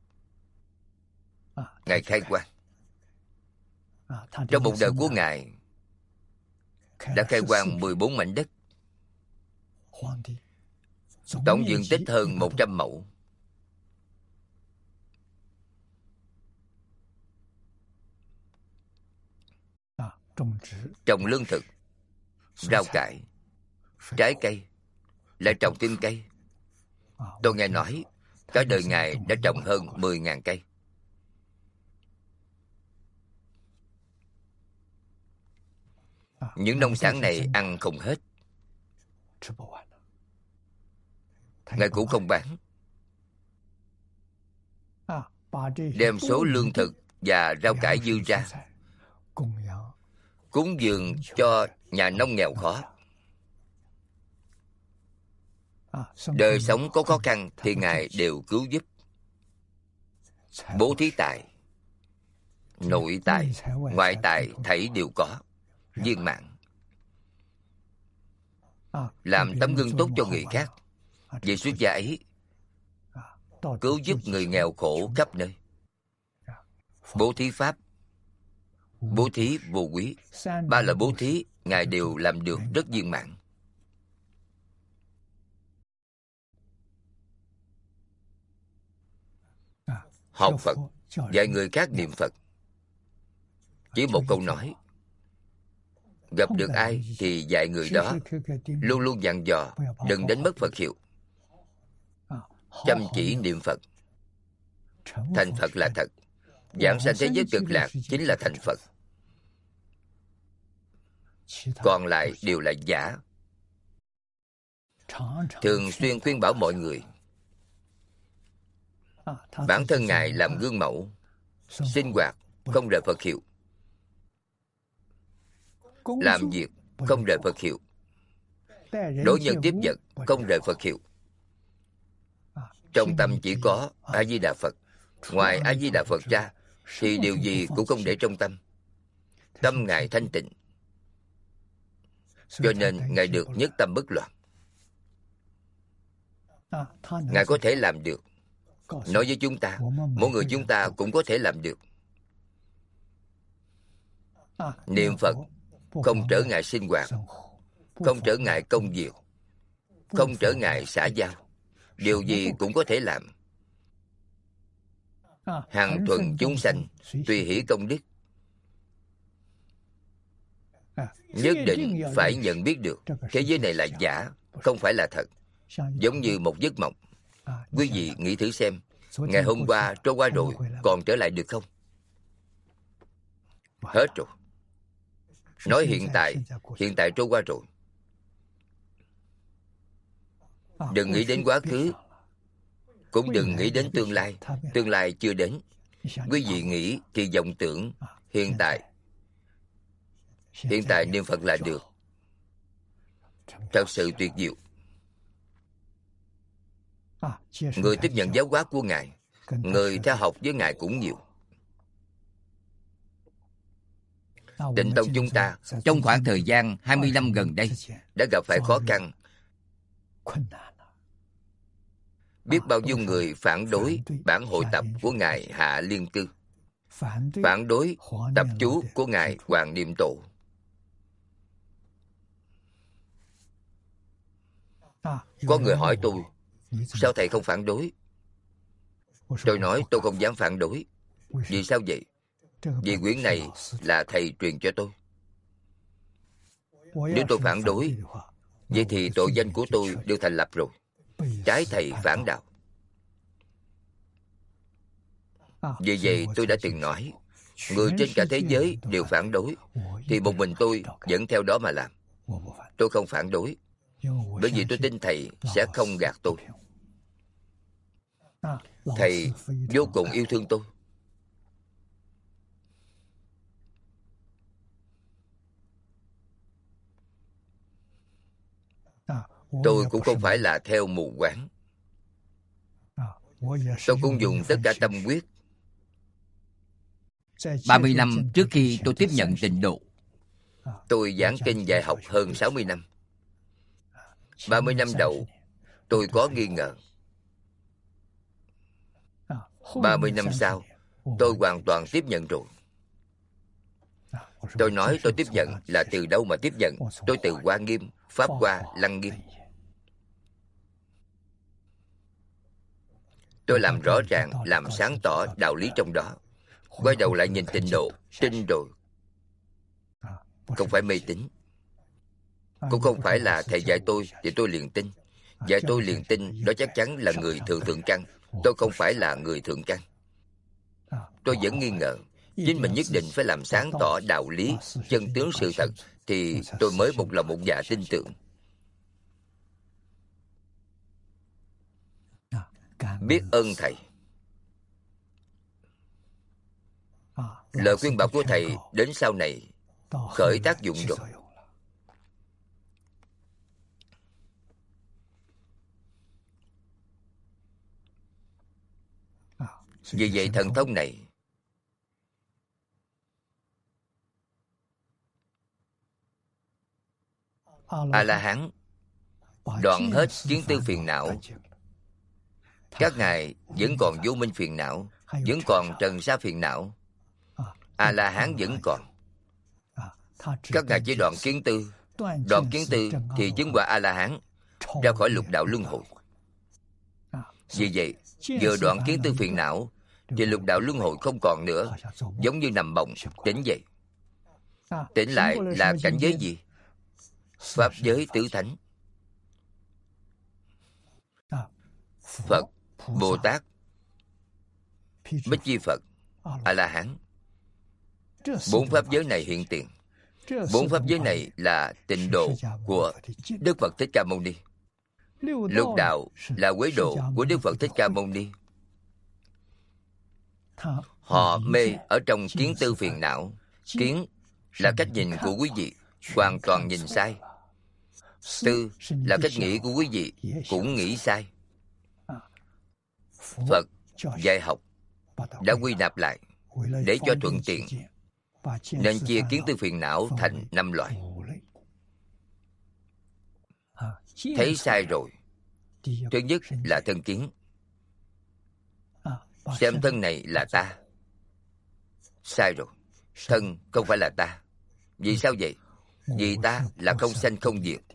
Ngài khai quang. Trong một đời của Ngài đã khai quang mười bốn mảnh đất, tổng diện tích hơn một trăm mẫu. Trồng lương thực, rau cải, trái cây, lại trồng thêm cây. Tôi nghe nói cả đời Ngài đã trồng hơn mười ngàn cây. Những nông sản này ăn không hết, Ngài cũng không bán. Đem số lương thực và rau cải dư ra cúng dường cho nhà nông nghèo khó. Đời sống có khó khăn thì Ngài đều cứu giúp. Bố thí tài, nội tài, ngoại tài thảy đều có, viên mãn. Làm tấm gương tốt cho người khác. Vì xuất gia ấy cứu giúp người nghèo khổ khắp nơi. Bố thí pháp, bố thí vô quý, ba là bố thí Ngài đều làm được rất viên mãn. Học Phật, dạy người khác niệm Phật, chỉ một câu nói, gặp được ai thì dạy người đó, luôn luôn dặn dò đừng đánh mất Phật hiệu. Chăm chỉ niệm Phật. Thành Phật là thật. Giảng sanh thế giới cực lạc chính là thành Phật. Còn lại đều là giả. Thường xuyên khuyên bảo mọi người. Bản thân Ngài làm gương mẫu, sinh hoạt không rời Phật hiệu, làm việc không rời Phật hiệu, đối nhân tiếp vật không rời Phật hiệu. Trong tâm chỉ có A Di Đà Phật. Ngoài A Di Đà Phật ra thì điều gì cũng không để trong tâm. Tâm Ngài thanh tịnh, cho nên Ngài được nhất tâm bất loạn. Ngài có thể làm được. Nói với chúng ta, mỗi người chúng ta cũng có thể làm được. Niệm Phật không trở ngại sinh hoạt, không trở ngại công việc, không trở ngại xã giao. Điều gì cũng có thể làm. Hằng thuần chúng sanh, tùy hỷ công đức. Nhất định phải nhận biết được thế giới này là giả, không phải là thật. Giống như một giấc mộng. Quý vị nghĩ thử xem, ngày hôm qua trôi qua rồi, còn trở lại được không? Hết rồi. Nói hiện tại, hiện tại trôi qua rồi. Đừng nghĩ đến quá khứ, cũng đừng nghĩ đến tương lai. Tương lai chưa đến. Quý vị nghĩ thì vọng tưởng hiện tại. Hiện tại niệm Phật là được. Thật sự tuyệt diệu. Người tiếp nhận giáo hóa của Ngài, người theo học với Ngài cũng nhiều. Tịnh Tông chúng ta trong khoảng thời gian hai mươi năm gần đây đã gặp phải khó khăn. Biết bao nhiêu người phản đối bản hội tập của Ngài Hạ Liên Cư, phản đối tập chú của Ngài Hoàng Niệm Tổ. Có người hỏi tôi, sao thầy không phản đối? Tôi nói tôi không dám phản đối. Vì sao vậy? Vì quyển này là thầy truyền cho tôi. Nếu tôi phản đối, vậy thì tội danh của tôi đều thành lập rồi. Trái thầy phản đạo. Vì vậy tôi đã từng nói, người trên cả thế giới đều phản đối, thì một mình tôi vẫn theo đó mà làm. Tôi không phản đối, bởi vì tôi tin thầy sẽ không gạt tôi. Thầy vô cùng yêu thương tôi. Tôi cũng không phải là theo mù quáng. Tôi cũng dùng tất cả tâm huyết. ba mươi năm trước khi tôi tiếp nhận tịnh độ, tôi giảng kinh dạy học hơn sáu mươi năm. ba mươi năm đầu, tôi có nghi ngờ. ba mươi năm sau, tôi hoàn toàn tiếp nhận rồi. Tôi nói tôi tiếp nhận là từ đâu mà tiếp nhận? Tôi từ Hoa Nghiêm, Pháp Hoa, Lăng Nghiêm. Tôi làm rõ ràng, làm sáng tỏ đạo lý trong đó. Quay đầu lại nhìn tịnh độ, tin rồi. Không phải mê tín. Cũng không phải là thầy dạy tôi thì tôi liền tin. Dạy tôi liền tin, đó chắc chắn là người thượng thượng căn. Tôi không phải là người thượng căn. Tôi vẫn nghi ngờ. Chính mình nhất định phải làm sáng tỏ đạo lý, chân tướng sự thật, thì tôi mới một lòng một dạ tin tưởng. Biết ơn thầy. Lời khuyên bảo của thầy đến sau này khởi tác dụng rồi. Vì vậy thần thông này A-la-hán đoạn hết kiến tư phiền não. Các ngài vẫn còn vô minh phiền não, vẫn còn trần sa phiền não. A-la-hán vẫn còn. Các ngài chỉ đoạn kiến tư. Đoạn kiến tư thì chứng quả A-la-hán, ra khỏi lục đạo luân hồi. Vì vậy, vừa đoạn kiến tư phiền não thì lục đạo luân hồi không còn nữa, giống như nằm mộng tỉnh dậy. Tỉnh lại là cảnh giới gì? Pháp giới tứ thánh. Phật, Bồ Tát, Bích Chi Phật, A-la-hán. Bốn pháp giới này hiện tiền. Bốn pháp giới này là tịnh độ của Đức Phật Thích Ca Mâu Ni. Lục đạo là quế độ của Đức Phật Thích Ca Mâu Ni. Họ mê ở trong kiến tư phiền não. Kiến là cách nhìn của quý vị, hoàn toàn nhìn sai. Tư là cách nghĩ của quý vị, cũng nghĩ sai. Phật dạy học đã quy nạp lại để cho thuận tiện, nên chia kiến tư phiền não thành năm loại. Thấy sai rồi. Thứ nhất là thân kiến. Xem thân này là ta. Sai rồi. Thân không phải là ta. Vì sao vậy? Vì ta là không sanh không diệt.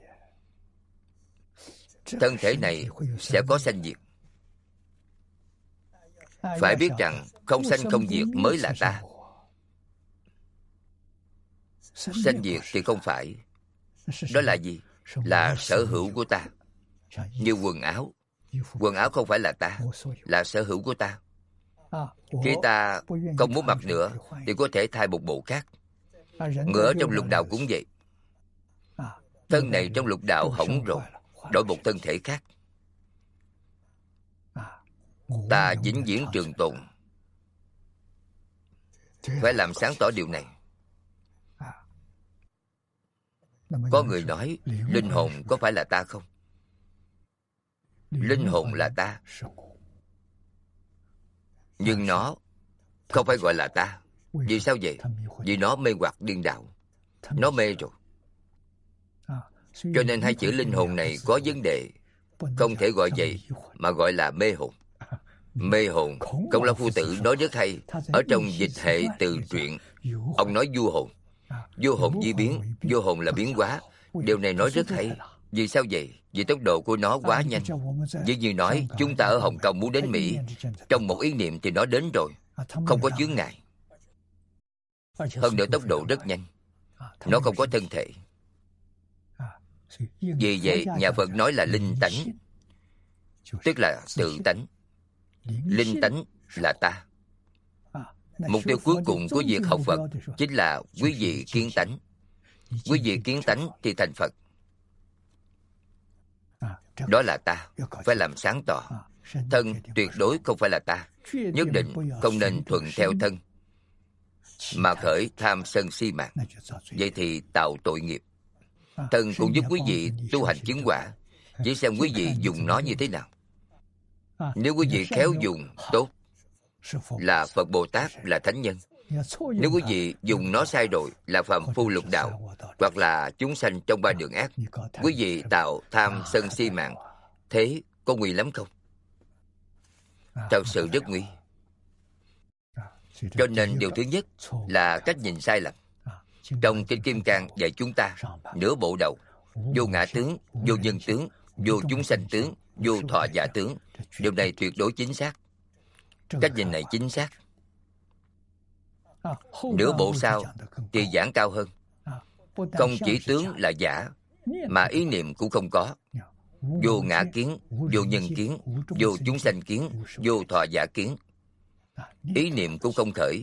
Thân thể này sẽ có sanh diệt. Phải biết rằng không sanh không diệt mới là ta. Sanh diệt thì không phải. Đó là gì? Là sở hữu của ta. Như quần áo. Quần áo không phải là ta, là sở hữu của ta. Khi ta không muốn mặc nữa thì có thể thay một bộ khác. Người ở trong lục đạo cũng vậy. Thân này trong lục đạo hỏng rồi, đổi một thân thể khác. Ta vĩnh viễn trường tồn. Phải làm sáng tỏ điều này. Có người nói linh hồn có phải là ta không? Linh hồn là ta, nhưng nó không phải gọi là ta. Vì sao vậy? Vì nó mê hoặc điên đạo. Nó mê rồi. Cho nên hai chữ linh hồn này có vấn đề. Không thể gọi vậy, mà gọi là mê hồn. Mê hồn, Công Lao Phu Tử nói rất hay. Ở trong dịch hệ từ truyện, ông nói vô hồn. Vô hồn di biến, vô hồn là biến hóa. Điều này nói rất hay. Vì sao vậy? Vì tốc độ của nó quá nhanh. Như như nói, chúng ta ở Hồng Kông muốn đến Mỹ, trong một ý niệm thì nó đến rồi, không có chướng ngại. Hơn nữa tốc độ rất nhanh. Nó không có thân thể. Vì vậy, nhà Phật nói là linh tánh, tức là tự tánh. Linh tánh là ta. Mục tiêu cuối cùng của việc học Phật chính là quý vị kiến tánh. Quý vị kiến tánh thì thành Phật. Đó là ta, phải làm sáng tỏ. Thân tuyệt đối không phải là ta. Nhất định không nên thuận theo thân, mà khởi tham sân si mạng. Vậy thì tạo tội nghiệp. Thân cũng giúp quý vị tu hành chứng quả. Chỉ xem quý vị dùng nó như thế nào. Nếu quý vị khéo dùng tốt, là Phật Bồ Tát, là thánh nhân. Nếu quý vị dùng nó sai rồi, là phàm phu lục đạo, hoặc là chúng sanh trong ba đường ác. Quý vị tạo tham sân si mạng, thế có nguy lắm không? Thật sự rất nguy. Cho nên điều thứ nhất là cách nhìn sai lầm. Trong Kinh Kim Cang dạy chúng ta nửa bộ đầu: vô ngã tướng, vô nhân tướng, vô chúng sanh tướng, vô thọ giả tướng. Điều này tuyệt đối chính xác. Cách nhìn này chính xác. Nửa bộ sau thì giảng cao hơn. Không chỉ tướng là giả, mà ý niệm cũng không có. Vô ngã kiến, vô nhân kiến, vô chúng sanh kiến, vô thọ giả kiến. Ý niệm cũng không khởi.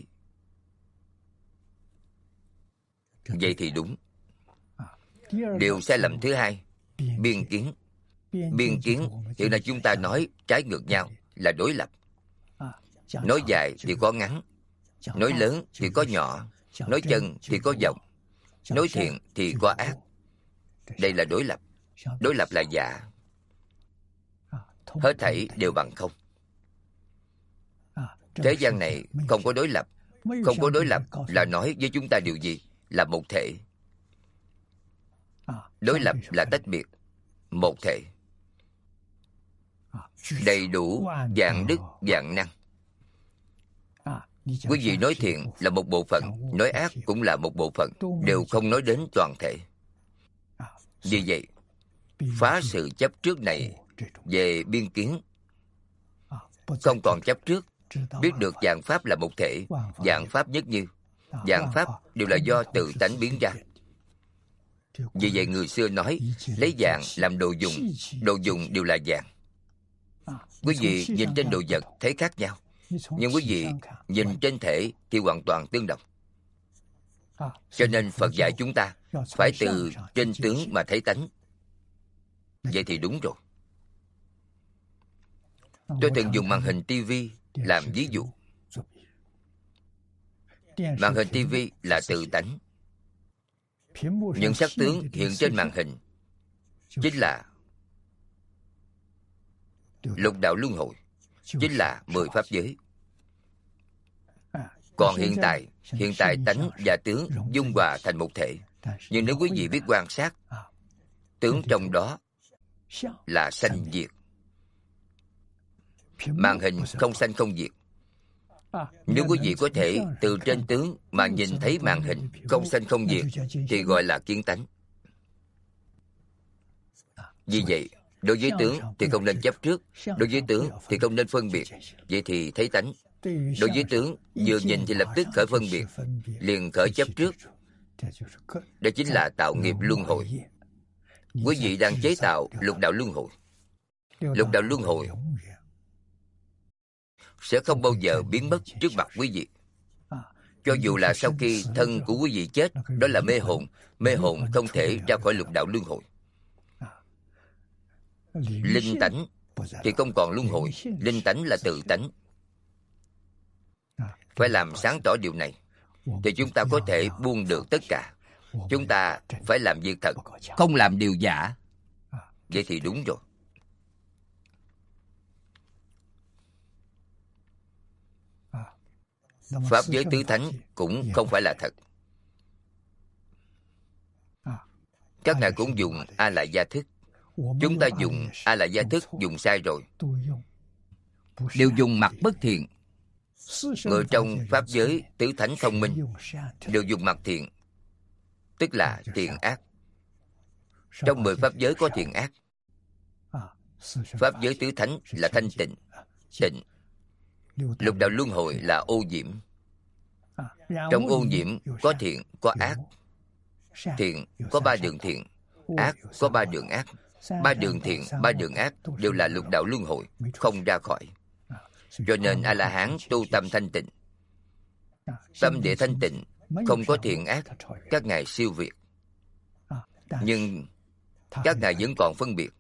Vậy thì đúng. Điều sai lầm thứ hai, biên kiến. Biên kiến hiện nay chúng ta nói trái ngược nhau, là đối lập. Nói dài thì có ngắn, nói lớn thì có nhỏ, nói chân thì có rộng, nói thiện thì có ác. Đây là đối lập. Đối lập là giả. Hết thảy đều bằng không. Thế gian này không có đối lập. Không có đối lập là nói với chúng ta điều gì? Là một thể. Đối lập là tách biệt. Một thể. Đầy đủ vạn đức vạn năng. Quý vị nói thiện là một bộ phận, nói ác cũng là một bộ phận, đều không nói đến toàn thể. Vì vậy, phá sự chấp trước này về biên kiến, không còn chấp trước, biết được vạn pháp là một thể, vạn pháp nhất như. vạn pháp đều là do tự tánh biến ra. Vì vậy người xưa nói lấy vàng làm đồ dùng, đồ dùng đều là vàng. Quý vị nhìn trên đồ vật thấy khác nhau, nhưng quý vị nhìn trên thể thì hoàn toàn tương đồng. Cho nên Phật dạy chúng ta phải từ trên tướng mà thấy tánh. Vậy thì đúng rồi. Tôi thường dùng màn hình tivi làm ví dụ. Màn hình tivi là tự tánh. Những sắc tướng hiện trên màn hình chính là lục đạo luân hồi, chính là mười pháp giới. Còn hiện tại, hiện tại tánh và tướng dung hòa thành một thể. Nhưng nếu quý vị biết quan sát, tướng trong đó là sanh diệt. Màn hình không sanh không diệt. Nếu quý vị có thể từ trên tướng mà nhìn thấy màn hình không sanh không diệt thì gọi là kiến tánh. Vì vậy, đối với tướng thì không nên chấp trước, đối với tướng thì không nên phân biệt. Vậy thì thấy tánh. Đối với tướng, vừa nhìn thì lập tức khởi phân biệt, liền khởi chấp trước. Đó chính là tạo nghiệp luân hồi. Quý vị đang chế tạo lục đạo luân hồi. Lục đạo luân hồi sẽ không bao giờ biến mất trước mặt quý vị. Cho dù là sau khi thân của quý vị chết, đó là mê hồn. Mê hồn không thể ra khỏi lục đạo luân hồi. Linh tánh thì không còn luân hồi. Linh tánh là tự tánh. Phải làm sáng tỏ điều này thì chúng ta có thể buông được tất cả. Chúng ta phải làm việc thật, không làm điều giả. Vậy thì đúng rồi. Pháp giới tứ thánh cũng không phải là thật. Các ngài cũng dùng A Lại Gia thức. Chúng ta dùng A Lại Gia thức dùng sai rồi. Đều dùng mặt bất thiện. Người trong pháp giới tứ thánh thông minh đều dùng mặt thiện, tức là thiện ác. Trong mười pháp giới có thiện ác. Pháp giới tứ thánh là thanh tịnh, tịnh. Lục đạo luân hồi là ô nhiễm. Trong ô nhiễm có thiện, có ác. Thiện có ba đường thiện, ác có ba đường ác. Ba đường thiện, ba đường ác đều là lục đạo luân hồi, không ra khỏi. Cho nên A-la-hán tu tâm thanh tịnh. Tâm địa thanh tịnh, không có thiện ác, các ngài siêu việt. Nhưng các ngài vẫn còn phân biệt,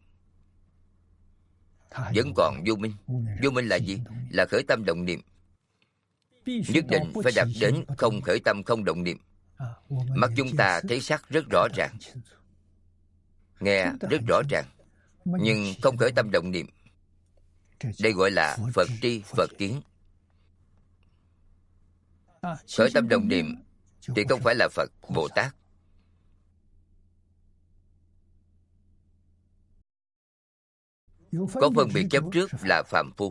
vẫn còn vô minh. Vô minh là gì? Là khởi tâm động niệm. Nhất định phải đạt đến không khởi tâm không động niệm. Mắt chúng ta thấy sắc rất rõ ràng, nghe rất rõ ràng, nhưng không khởi tâm động niệm. Đây gọi là Phật tri Phật kiến. Khởi tâm động niệm thì không phải là Phật, Bồ Tát. Có phân biệt chấp trước là phàm phu.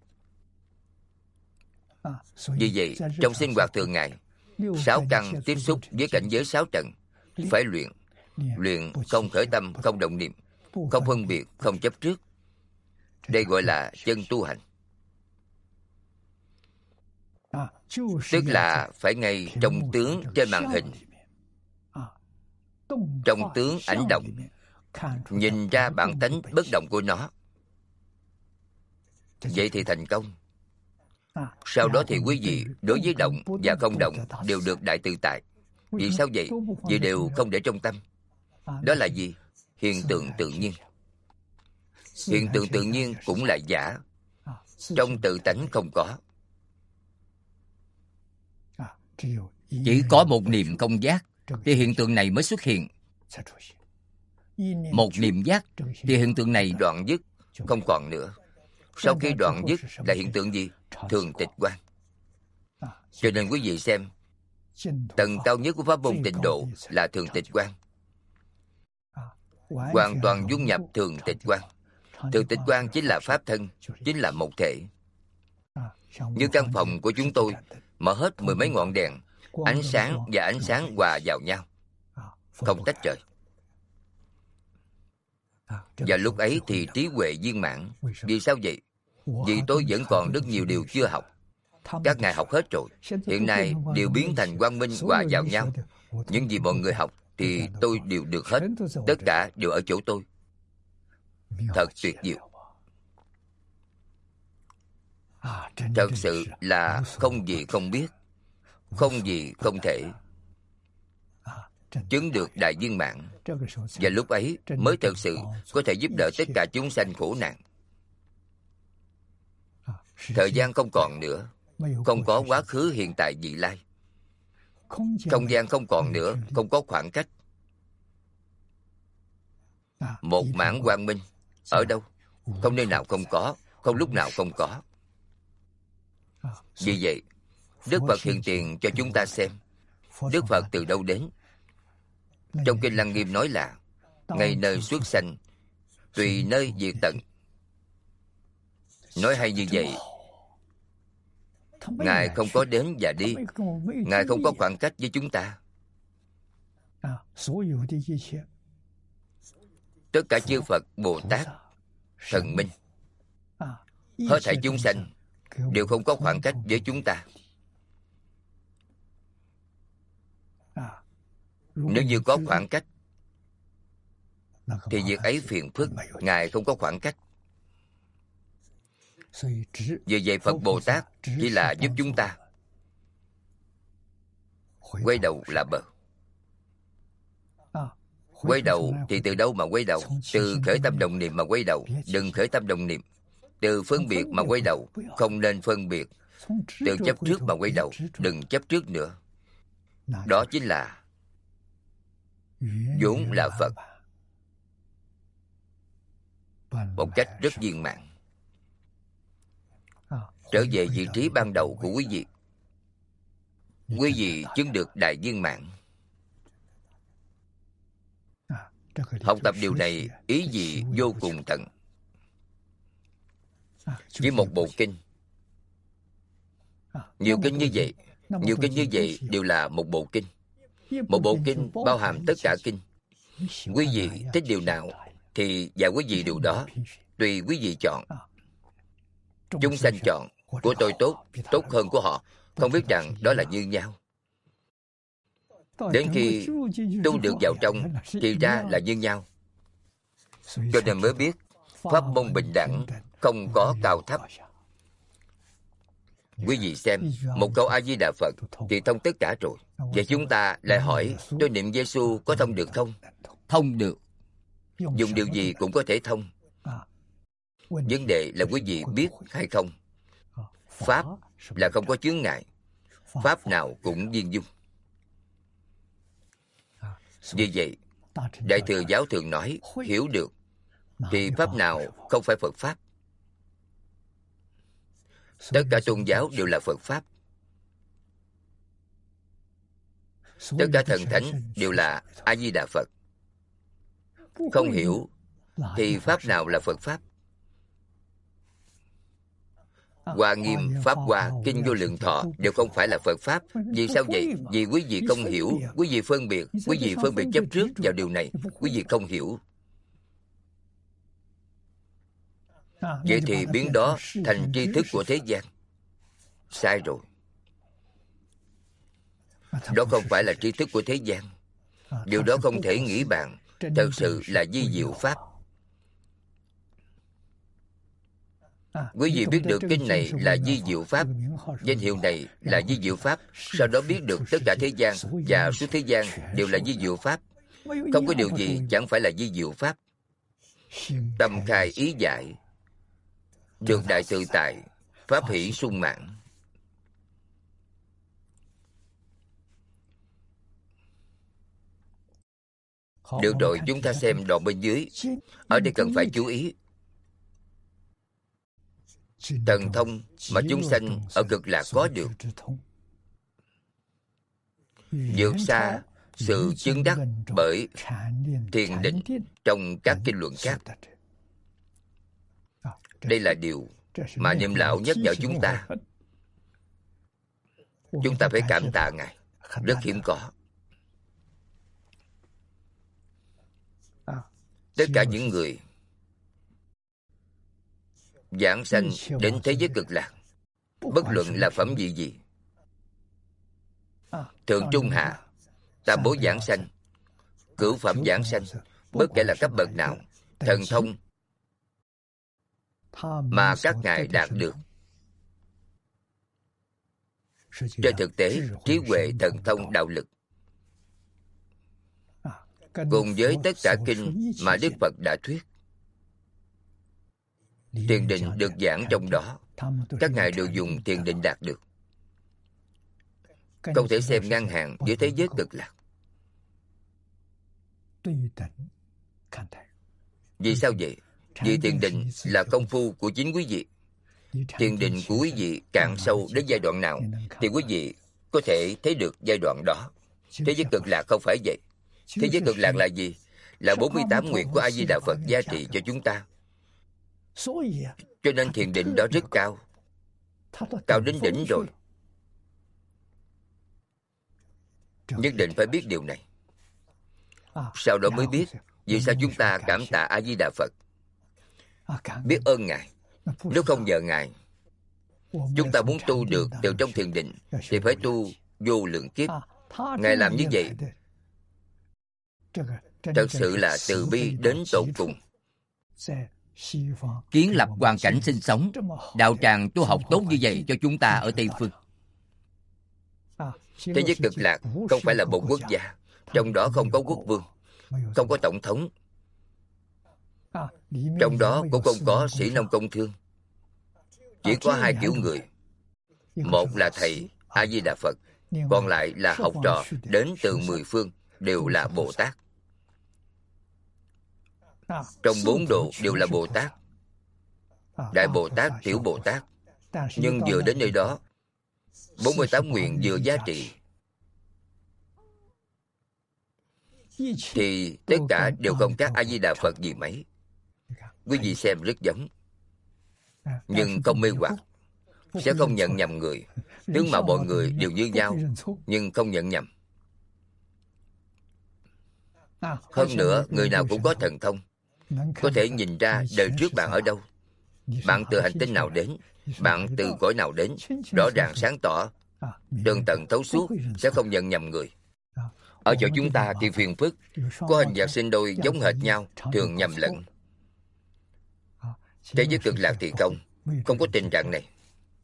Vì vậy, trong sinh hoạt thường ngày, sáu căn tiếp xúc với cảnh giới sáu trần, phải luyện. Luyện không khởi tâm, không động niệm, không phân biệt, không chấp trước. Đây gọi là chân tu hành. Tức là phải ngay trong tướng trên màn hình, trong tướng ảnh động, nhìn ra bản tánh bất động của nó. Vậy thì thành công. Sau đó thì quý vị đối với động và không động đều được đại tự tại. Vì sao vậy? Vì đều không để trong tâm. Đó là gì? Hiện tượng tự nhiên. Hiện tượng tự nhiên cũng là giả. Trong tự tánh không có. Chỉ có một niệm công giác thì hiện tượng này mới xuất hiện. Một niệm giác thì hiện tượng này đoạn dứt, không còn nữa. Sau khi đoạn dứt là hiện tượng gì? Thường tịch quang. Cho nên quý vị xem, tầng cao nhất của pháp môn tịnh độ là thường tịch quang. Hoàn toàn dung nhập thường tịch quang. Thường tịch quang chính là pháp thân, chính là một thể. Như căn phòng của chúng tôi, mở hết mười mấy ngọn đèn, ánh sáng và ánh sáng hòa vào nhau, không tách rời. Và lúc ấy thì trí huệ viên mãn. Vì sao vậy? Vì tôi vẫn còn rất nhiều điều chưa học. Các ngài học hết rồi. Hiện nay đều biến thành quang minh hòa vào nhau. Những gì mọi người học thì tôi đều được hết. Tất cả đều ở chỗ tôi. Thật tuyệt diệu. Thật sự là không gì không biết, không gì không thể. Chứng được đại viên mãn. Và lúc ấy mới thật sự có thể giúp đỡ tất cả chúng sanh khổ nạn. Thời gian không còn nữa. Không có quá khứ, hiện tại, vị lai. Không gian không còn nữa. Không có khoảng cách. Một mảng quang minh. Ở đâu? Không nơi nào không có. Không lúc nào không có. Vì vậy, Đức Phật hiện tiền cho chúng ta xem. Đức Phật từ đâu đến? Trong Kinh Lăng Nghiêm nói là ngay nơi xuất sanh, tùy nơi diệt tận. Nói hay như vậy. Ngài không có đến và đi. Ngài không có khoảng cách với chúng ta. Tất cả chư Phật, Bồ Tát, Thần Minh, hết thảy chúng sanh đều không có khoảng cách với chúng ta. Nếu như có khoảng cách thì việc ấy phiền phức. Ngài không có khoảng cách. Vì vậy Phật Bồ Tát chỉ là giúp chúng ta quay đầu là bờ. Quay đầu thì từ đâu mà quay đầu? Từ khởi tâm động niệm mà quay đầu. Đừng khởi tâm động niệm. Từ phân biệt mà quay đầu. Không nên phân biệt. Từ chấp trước mà quay đầu. Đừng chấp trước nữa. Đó chính là vốn là Phật. Một cách rất viên mãn. Trở về vị trí ban đầu của quý vị. Quý vị chứng được đại viên mãn. Học tập điều này ý gì vô cùng tận. Chỉ một bộ kinh. Nhiều kinh như vậy. Nhiều kinh như vậy đều là một bộ kinh. Một bộ kinh bao hàm tất cả kinh. Quý vị thích điều nào thì dạy quý vị điều đó. Tùy quý vị chọn. Chúng sanh chọn của tôi tốt, tốt hơn của họ. Không biết rằng đó là như nhau. Đến khi tu được vào trong thì ra là như nhau. Cho nên mới biết pháp môn bình đẳng, không có cao thấp. Quý vị xem, một câu A-di-đà Phật thì thông tất cả rồi. Vậy chúng ta lại hỏi, tôi niệm Giê-xu có thông được không? Thông được. Dùng điều gì cũng có thể thông. Vấn đề là quý vị biết hay không. Pháp là không có chướng ngại. Pháp nào cũng viên dung. Vì vậy, Đại Thừa Giáo thường nói, hiểu được thì pháp nào không phải Phật Pháp. Tất cả tôn giáo đều là Phật Pháp. Tất cả thần thánh đều là A-di-đà Phật. Không hiểu thì pháp nào là Phật Pháp? Hoa Nghiêm, Pháp Hoa, Kinh Vô Lượng Thọ đều không phải là Phật Pháp. Vì sao vậy? Vì quý vị không hiểu. Quý vị phân biệt. Quý vị phân biệt chấp trước vào điều này. Quý vị không hiểu. Vậy thì biến đó thành tri thức của thế gian. Sai rồi. Đó không phải là tri thức của thế gian. Điều đó không thể nghĩ bàn. Thật sự là vi diệu Pháp. Quý vị biết được kinh này là vi diệu Pháp, danh hiệu này là vi diệu Pháp, sau đó biết được tất cả thế gian và suốt thế gian đều là vi diệu Pháp. Không có điều gì chẳng phải là vi diệu Pháp. Tâm khai ý giải, được đại tự tại, pháp hỷ sung mãn. Được rồi, chúng ta xem đoạn bên dưới. Ở đây cần phải chú ý. Thần thông mà chúng sanh ở cực lạc có được, vượt xa sự chứng đắc bởi thiền định trong các kinh luận khác. Đây là điều mà Niệm Lão nhắc nhở chúng ta. Chúng ta phải cảm tạ Ngài. Rất hiếm có. Tất cả những người giảng sanh đến thế giới cực lạc bất luận là phẩm vị gì, thượng trung hạ, tam bố giảng sanh, cửu phẩm giảng sanh, bất kể là cấp bậc nào, thần thông mà các ngài đạt được, trên thực tế trí huệ, thần thông, đạo lực cùng với tất cả kinh mà Đức Phật đã thuyết, thiền định được giảng trong đó, các ngài đều dùng thiền định đạt được, không thể xem ngang hàng với thế giới cực lạc. Vì sao vậy? Vì thiền định là công phu của chính quý vị. Thiền định của quý vị cạn sâu đến giai đoạn nào thì quý vị có thể thấy được giai đoạn đó. Thế giới cực lạc không phải vậy. Thế giới cực lạc là gì? Là bốn mươi tám nguyện của A Di Đà Phật gia trị cho chúng ta. Cho nên thiền định đó rất cao, cao đến đỉnh rồi. Nhất định phải biết điều này. Sau đó mới biết vì sao chúng ta cảm tạ A Di Đà Phật, biết ơn Ngài. Nếu không nhờ Ngài, chúng ta muốn tu được từ trong thiền định thì phải tu vô lượng kiếp. Ngài làm như vậy thật sự là từ bi đến tột cùng. Kiến lập hoàn cảnh sinh sống, đạo tràng tu học tốt như vậy cho chúng ta ở Tây Phương. Thế giới cực lạc không phải là một quốc gia, trong đó không có quốc vương, không có tổng thống, trong đó cũng không có sĩ nông công thương. Chỉ có hai kiểu người. Một là thầy A Di Đà Phật, còn lại là học trò đến từ mười phương, đều là Bồ Tát. Trong bốn độ đều là Bồ Tát, Đại Bồ Tát, Tiểu Bồ Tát. Nhưng vừa đến nơi đó, bốn mươi tám nguyện vừa giá trị thì tất cả đều không khác A Di Đà Phật gì mấy. Quý vị xem rất giống, nhưng không mê hoặc, sẽ không nhận nhầm người. Tướng mạo mọi người đều như nhau, nhưng không nhận nhầm. Hơn nữa, người nào cũng có thần thông, có thể nhìn ra đời trước bạn ở đâu, bạn từ hành tinh nào đến, bạn từ cõi nào đến, rõ ràng sáng tỏ, tường tận thấu suốt, sẽ không nhận nhầm người. Ở chỗ chúng ta thì phiền phức, có hình dạng sinh đôi giống hệt nhau, thường nhầm lẫn. Thế giới cực lạc thì không, không có tình trạng này.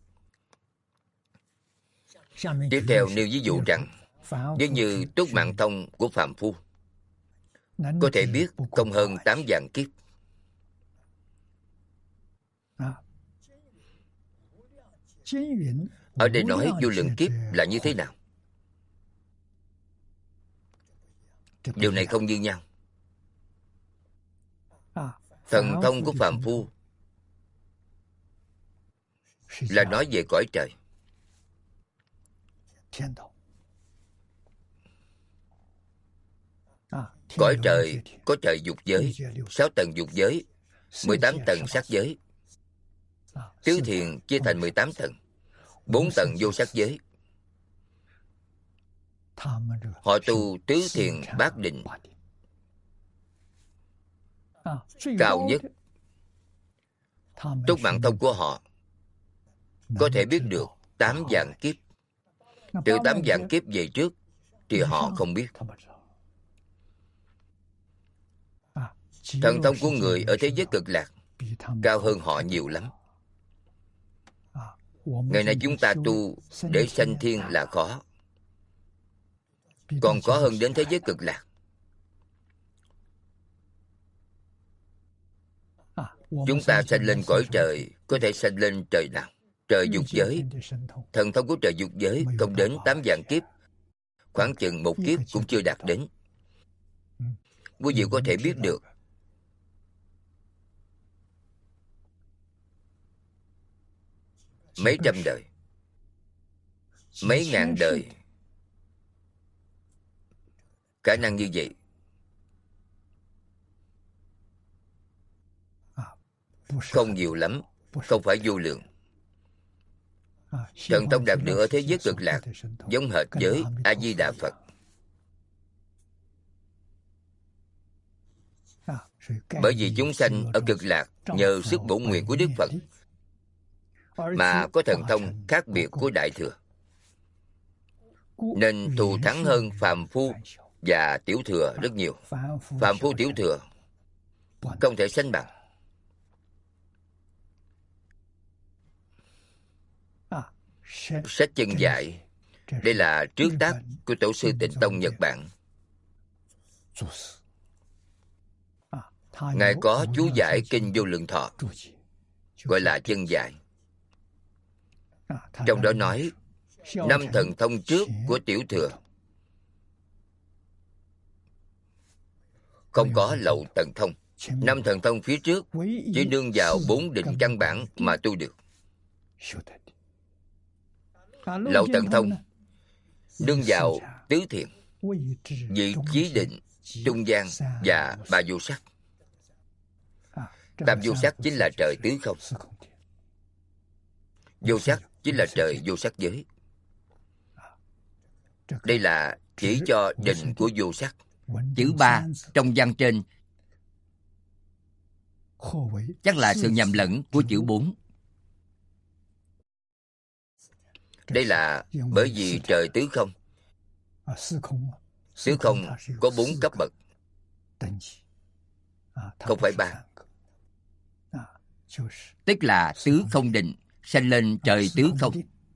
Tiếp theo nêu ví dụ rằng, nếu như túc mạng thông của phàm phu có thể biết không hơn tám vạn kiếp. Ở đây nói vô lượng kiếp là như thế nào? Điều này không như nhau. Thần thông của phàm phu là nói về cõi trời. Cõi trời có trời dục giới, sáu tầng dục giới, mười tám tầng sắc giới. Tứ thiền chia thành mười tám tầng, bốn tầng vô sắc giới. Họ tu tứ thiền bát định. Cao nhất, túc mạng thông của họ có thể biết được tám vạn kiếp. Từ tám vạn kiếp về trước thì họ không biết. Thần thông của người ở thế giới cực lạc cao hơn họ nhiều lắm. Ngày nay chúng ta tu để sanh thiên là khó, còn khó hơn đến thế giới cực lạc. Chúng ta sanh lên cõi trời, có thể sanh lên trời nào? Trời dục giới. Thần thông của trời dục giới không đến tám vạn kiếp, khoảng chừng một kiếp cũng chưa đạt đến. Quý vị có thể biết được mấy trăm đời, mấy ngàn đời, khả năng như vậy. Không nhiều lắm, không phải vô lượng. Thần thông đạt được ở thế giới cực lạc giống hệt với A Di Đà Phật. Bởi vì chúng sanh ở cực lạc nhờ sức bổn nguyện của Đức Phật, mà có thần thông khác biệt của Đại Thừa, nên thù thắng hơn phàm phu và tiểu thừa rất nhiều. Phàm phu tiểu thừa không thể sánh bằng. Sách chân dạy, đây là trước tác của tổ sư Tịnh Tông Nhật Bản. Ngài có chú giải kinh Vô Lượng Thọ, gọi là chân dạy. Trong đó nói năm thần thông trước của tiểu thừa không có lậu thần thông. Năm thần thông phía trước chỉ nương vào bốn định căn bản mà tu được. Lậu thần thông nương vào tứ thiện, vị chí định, trung gian và ba vô sắc. Tam vô sắc chính là trời tứ không. Vô sắc chính là trời vô sắc giới. Đây là chỉ cho định của vô sắc. Chữ ba trong văn trên chắc là sự nhầm lẫn của chữ bốn. Đây là bởi vì trời tứ không. Tứ không có bốn cấp bậc, không phải ba. Tức là tứ không định sanh lên trời tứ không.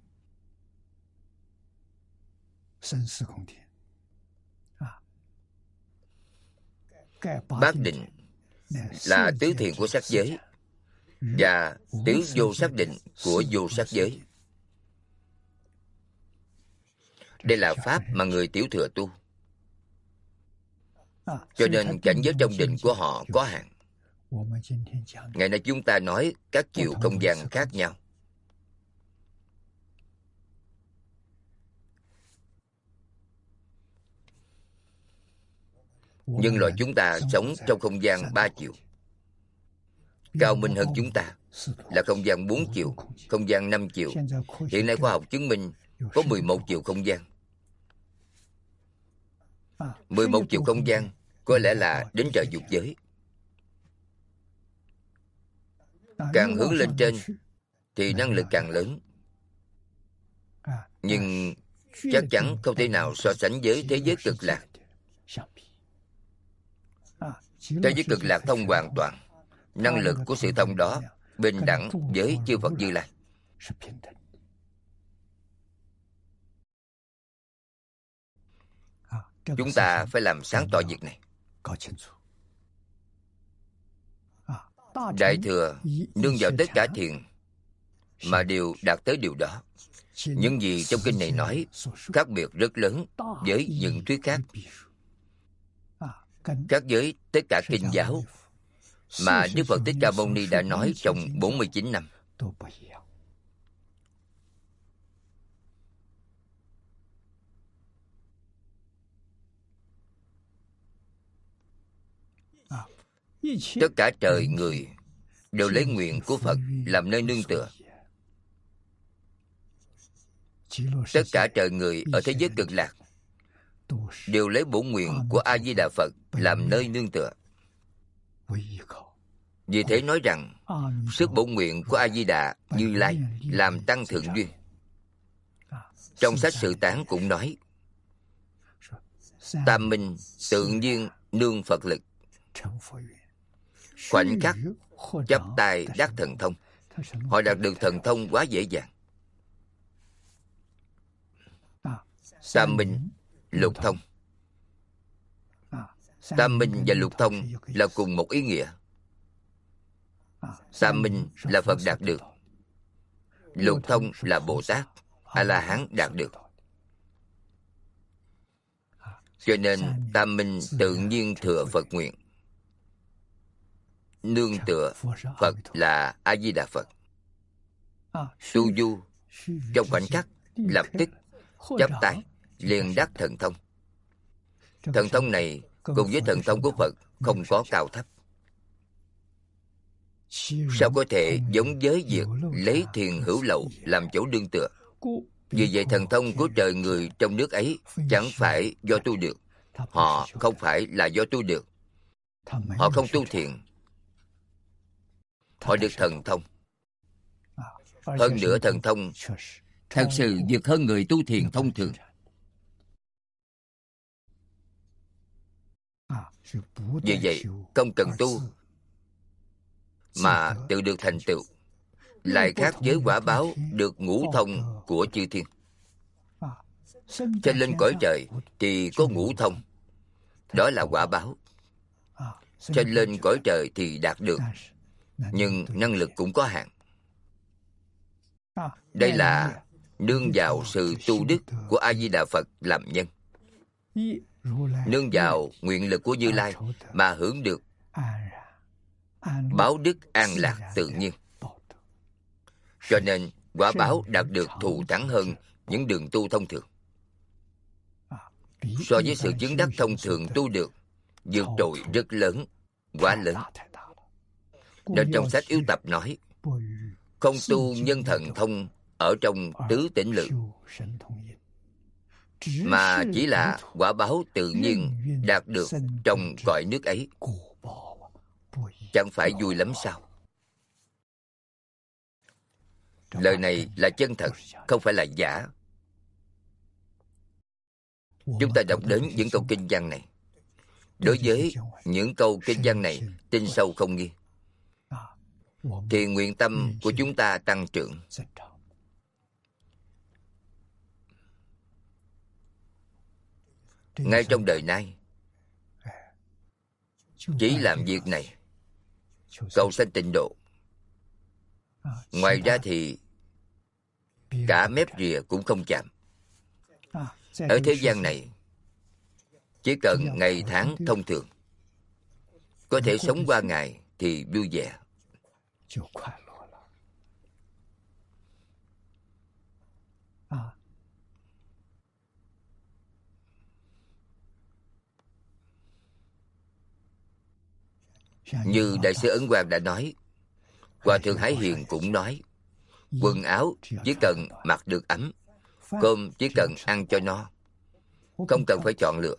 Bát định là tứ thiện của sắc giới và tứ vô sắc định của vô sắc giới. Đây là pháp mà người tiểu thừa tu, cho nên cảnh giới trong định của họ có hạn. Ngày nay chúng ta nói các chiều không gian khác nhau. Nhưng loài chúng ta sống trong không gian ba chiều. Cao minh hơn chúng ta là không gian bốn chiều, không gian năm chiều. Hiện nay khoa học chứng minh có mười một chiều không gian. mười một chiều không gian có lẽ là đến trời dục giới. Càng hướng lên trên thì năng lực càng lớn. Nhưng chắc chắn không thể nào so sánh với thế giới cực lạc. Thế giới cực lạc thông hoàn toàn. Năng lực của sự thông đó bình đẳng với chư Phật Như Lai. Chúng ta phải làm sáng tỏ việc này. Đại Thừa nương vào tất cả thiền mà đều đạt tới điều đó. Những gì trong kinh này nói khác biệt rất lớn với những thuyết khác. Khác với tất cả kinh giáo mà Đức Phật Thích Ca Mâu Ni đã nói trong bốn mươi chín năm. Tất cả trời người đều lấy nguyện của Phật làm nơi nương tựa. Tất cả trời người ở thế giới cực lạc đều lấy bổn nguyện của A Di Đà Phật làm nơi nương tựa. Vì thế nói rằng sức bổn nguyện của A Di Đà Như Lai làm tăng thượng duyên. Trong sách Sự Tán cũng nói tam minh tự nhiên nương Phật lực, khoảnh khắc chắp tay đắc thần thông. Họ đạt được thần thông quá dễ dàng. Tam minh, lục thông. Tam minh và lục thông là cùng một ý nghĩa. Tam minh là Phật đạt được, lục thông là Bồ Tát, A-la-hán đạt được. Cho nên tam minh tự nhiên thừa Phật nguyện. Nương tựa Phật là A Di Đà Phật. Tu du trong khoảnh khắc lập tức chắp tay liền đắc thần thông. Thần thông này cùng với thần thông của Phật không có cao thấp. Sao có thể giống với việc lấy thiền hữu lậu làm chỗ đương tựa? Vì vậy thần thông của trời người trong nước ấy chẳng phải do tu được. Họ không phải là do tu được. Họ không tu thiền. Họ được thần thông. Hơn nữa thần thông thật sự vượt hơn người tu thiền thông thường. Vì vậy, không cần tu mà tự được thành tựu, lại khác với quả báo được ngũ thông của chư thiên. Trên lên cõi trời thì có ngũ thông, đó là quả báo. Trên lên cõi trời thì đạt được, nhưng năng lực cũng có hạn. Đây là nương vào sự tu đức của A Di Đà Phật làm nhân, nương vào nguyện lực của Như Lai mà hưởng được báo đức an lạc tự nhiên. Cho nên quả báo đạt được thù thắng hơn những đường tu thông thường. So với sự chứng đắc thông thường tu được, vượt trội rất lớn, quá lớn. Nên trong sách Yếu Tập nói, không tu nhân thần thông ở trong tứ tỉnh lượng, mà chỉ là quả báo tự nhiên đạt được trong cõi nước ấy. Chẳng phải vui lắm sao? Lời này là chân thật, không phải là giả. Chúng ta đọc đến những câu kinh văn này. Đối với những câu kinh văn này tin sâu không nghi, thì nguyện tâm của chúng ta tăng trưởng. Ngay trong đời nay, chỉ làm việc này, cầu sanh tịnh độ. Ngoài ra thì cả mép rìa cũng không chạm. Ở thế gian này, chỉ cần ngày tháng thông thường, có thể sống qua ngày thì vui vẻ. Như Đại sư Ấn Quang đã nói, Hòa thượng Hải Hiền cũng nói, quần áo chỉ cần mặc được ấm, cơm chỉ cần ăn cho no, không cần phải chọn lựa.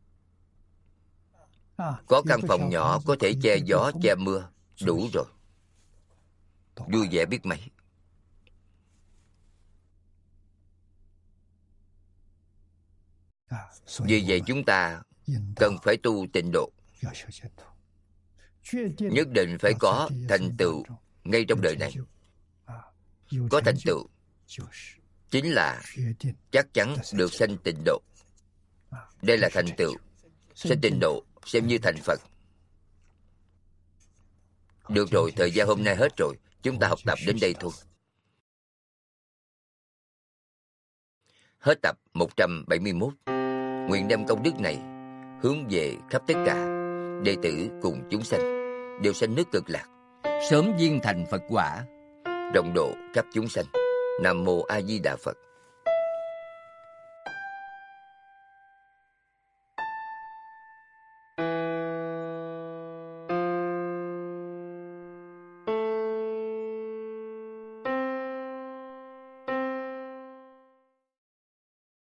Có căn phòng nhỏ có thể che gió che mưa, đủ rồi. Vui vẻ biết mấy. Vì vậy chúng ta cần phải tu tịnh độ, nhất định phải có thành tựu ngay trong đời này. Có thành tựu chính là chắc chắn được sanh tịnh độ. Đây là thành tựu. Sanh tịnh độ xem như thành Phật. Được rồi, thời gian hôm nay hết rồi, chúng ta học tập đến đây thôi. Hết tập một trăm bảy mươi mốt. Nguyện đem công đức này hướng về khắp tất cả đệ tử cùng chúng sanh, đều sanh nước Cực Lạc, sớm viên thành Phật quả, rộng độ khắp chúng sanh. Nam mô A Di Đà Phật.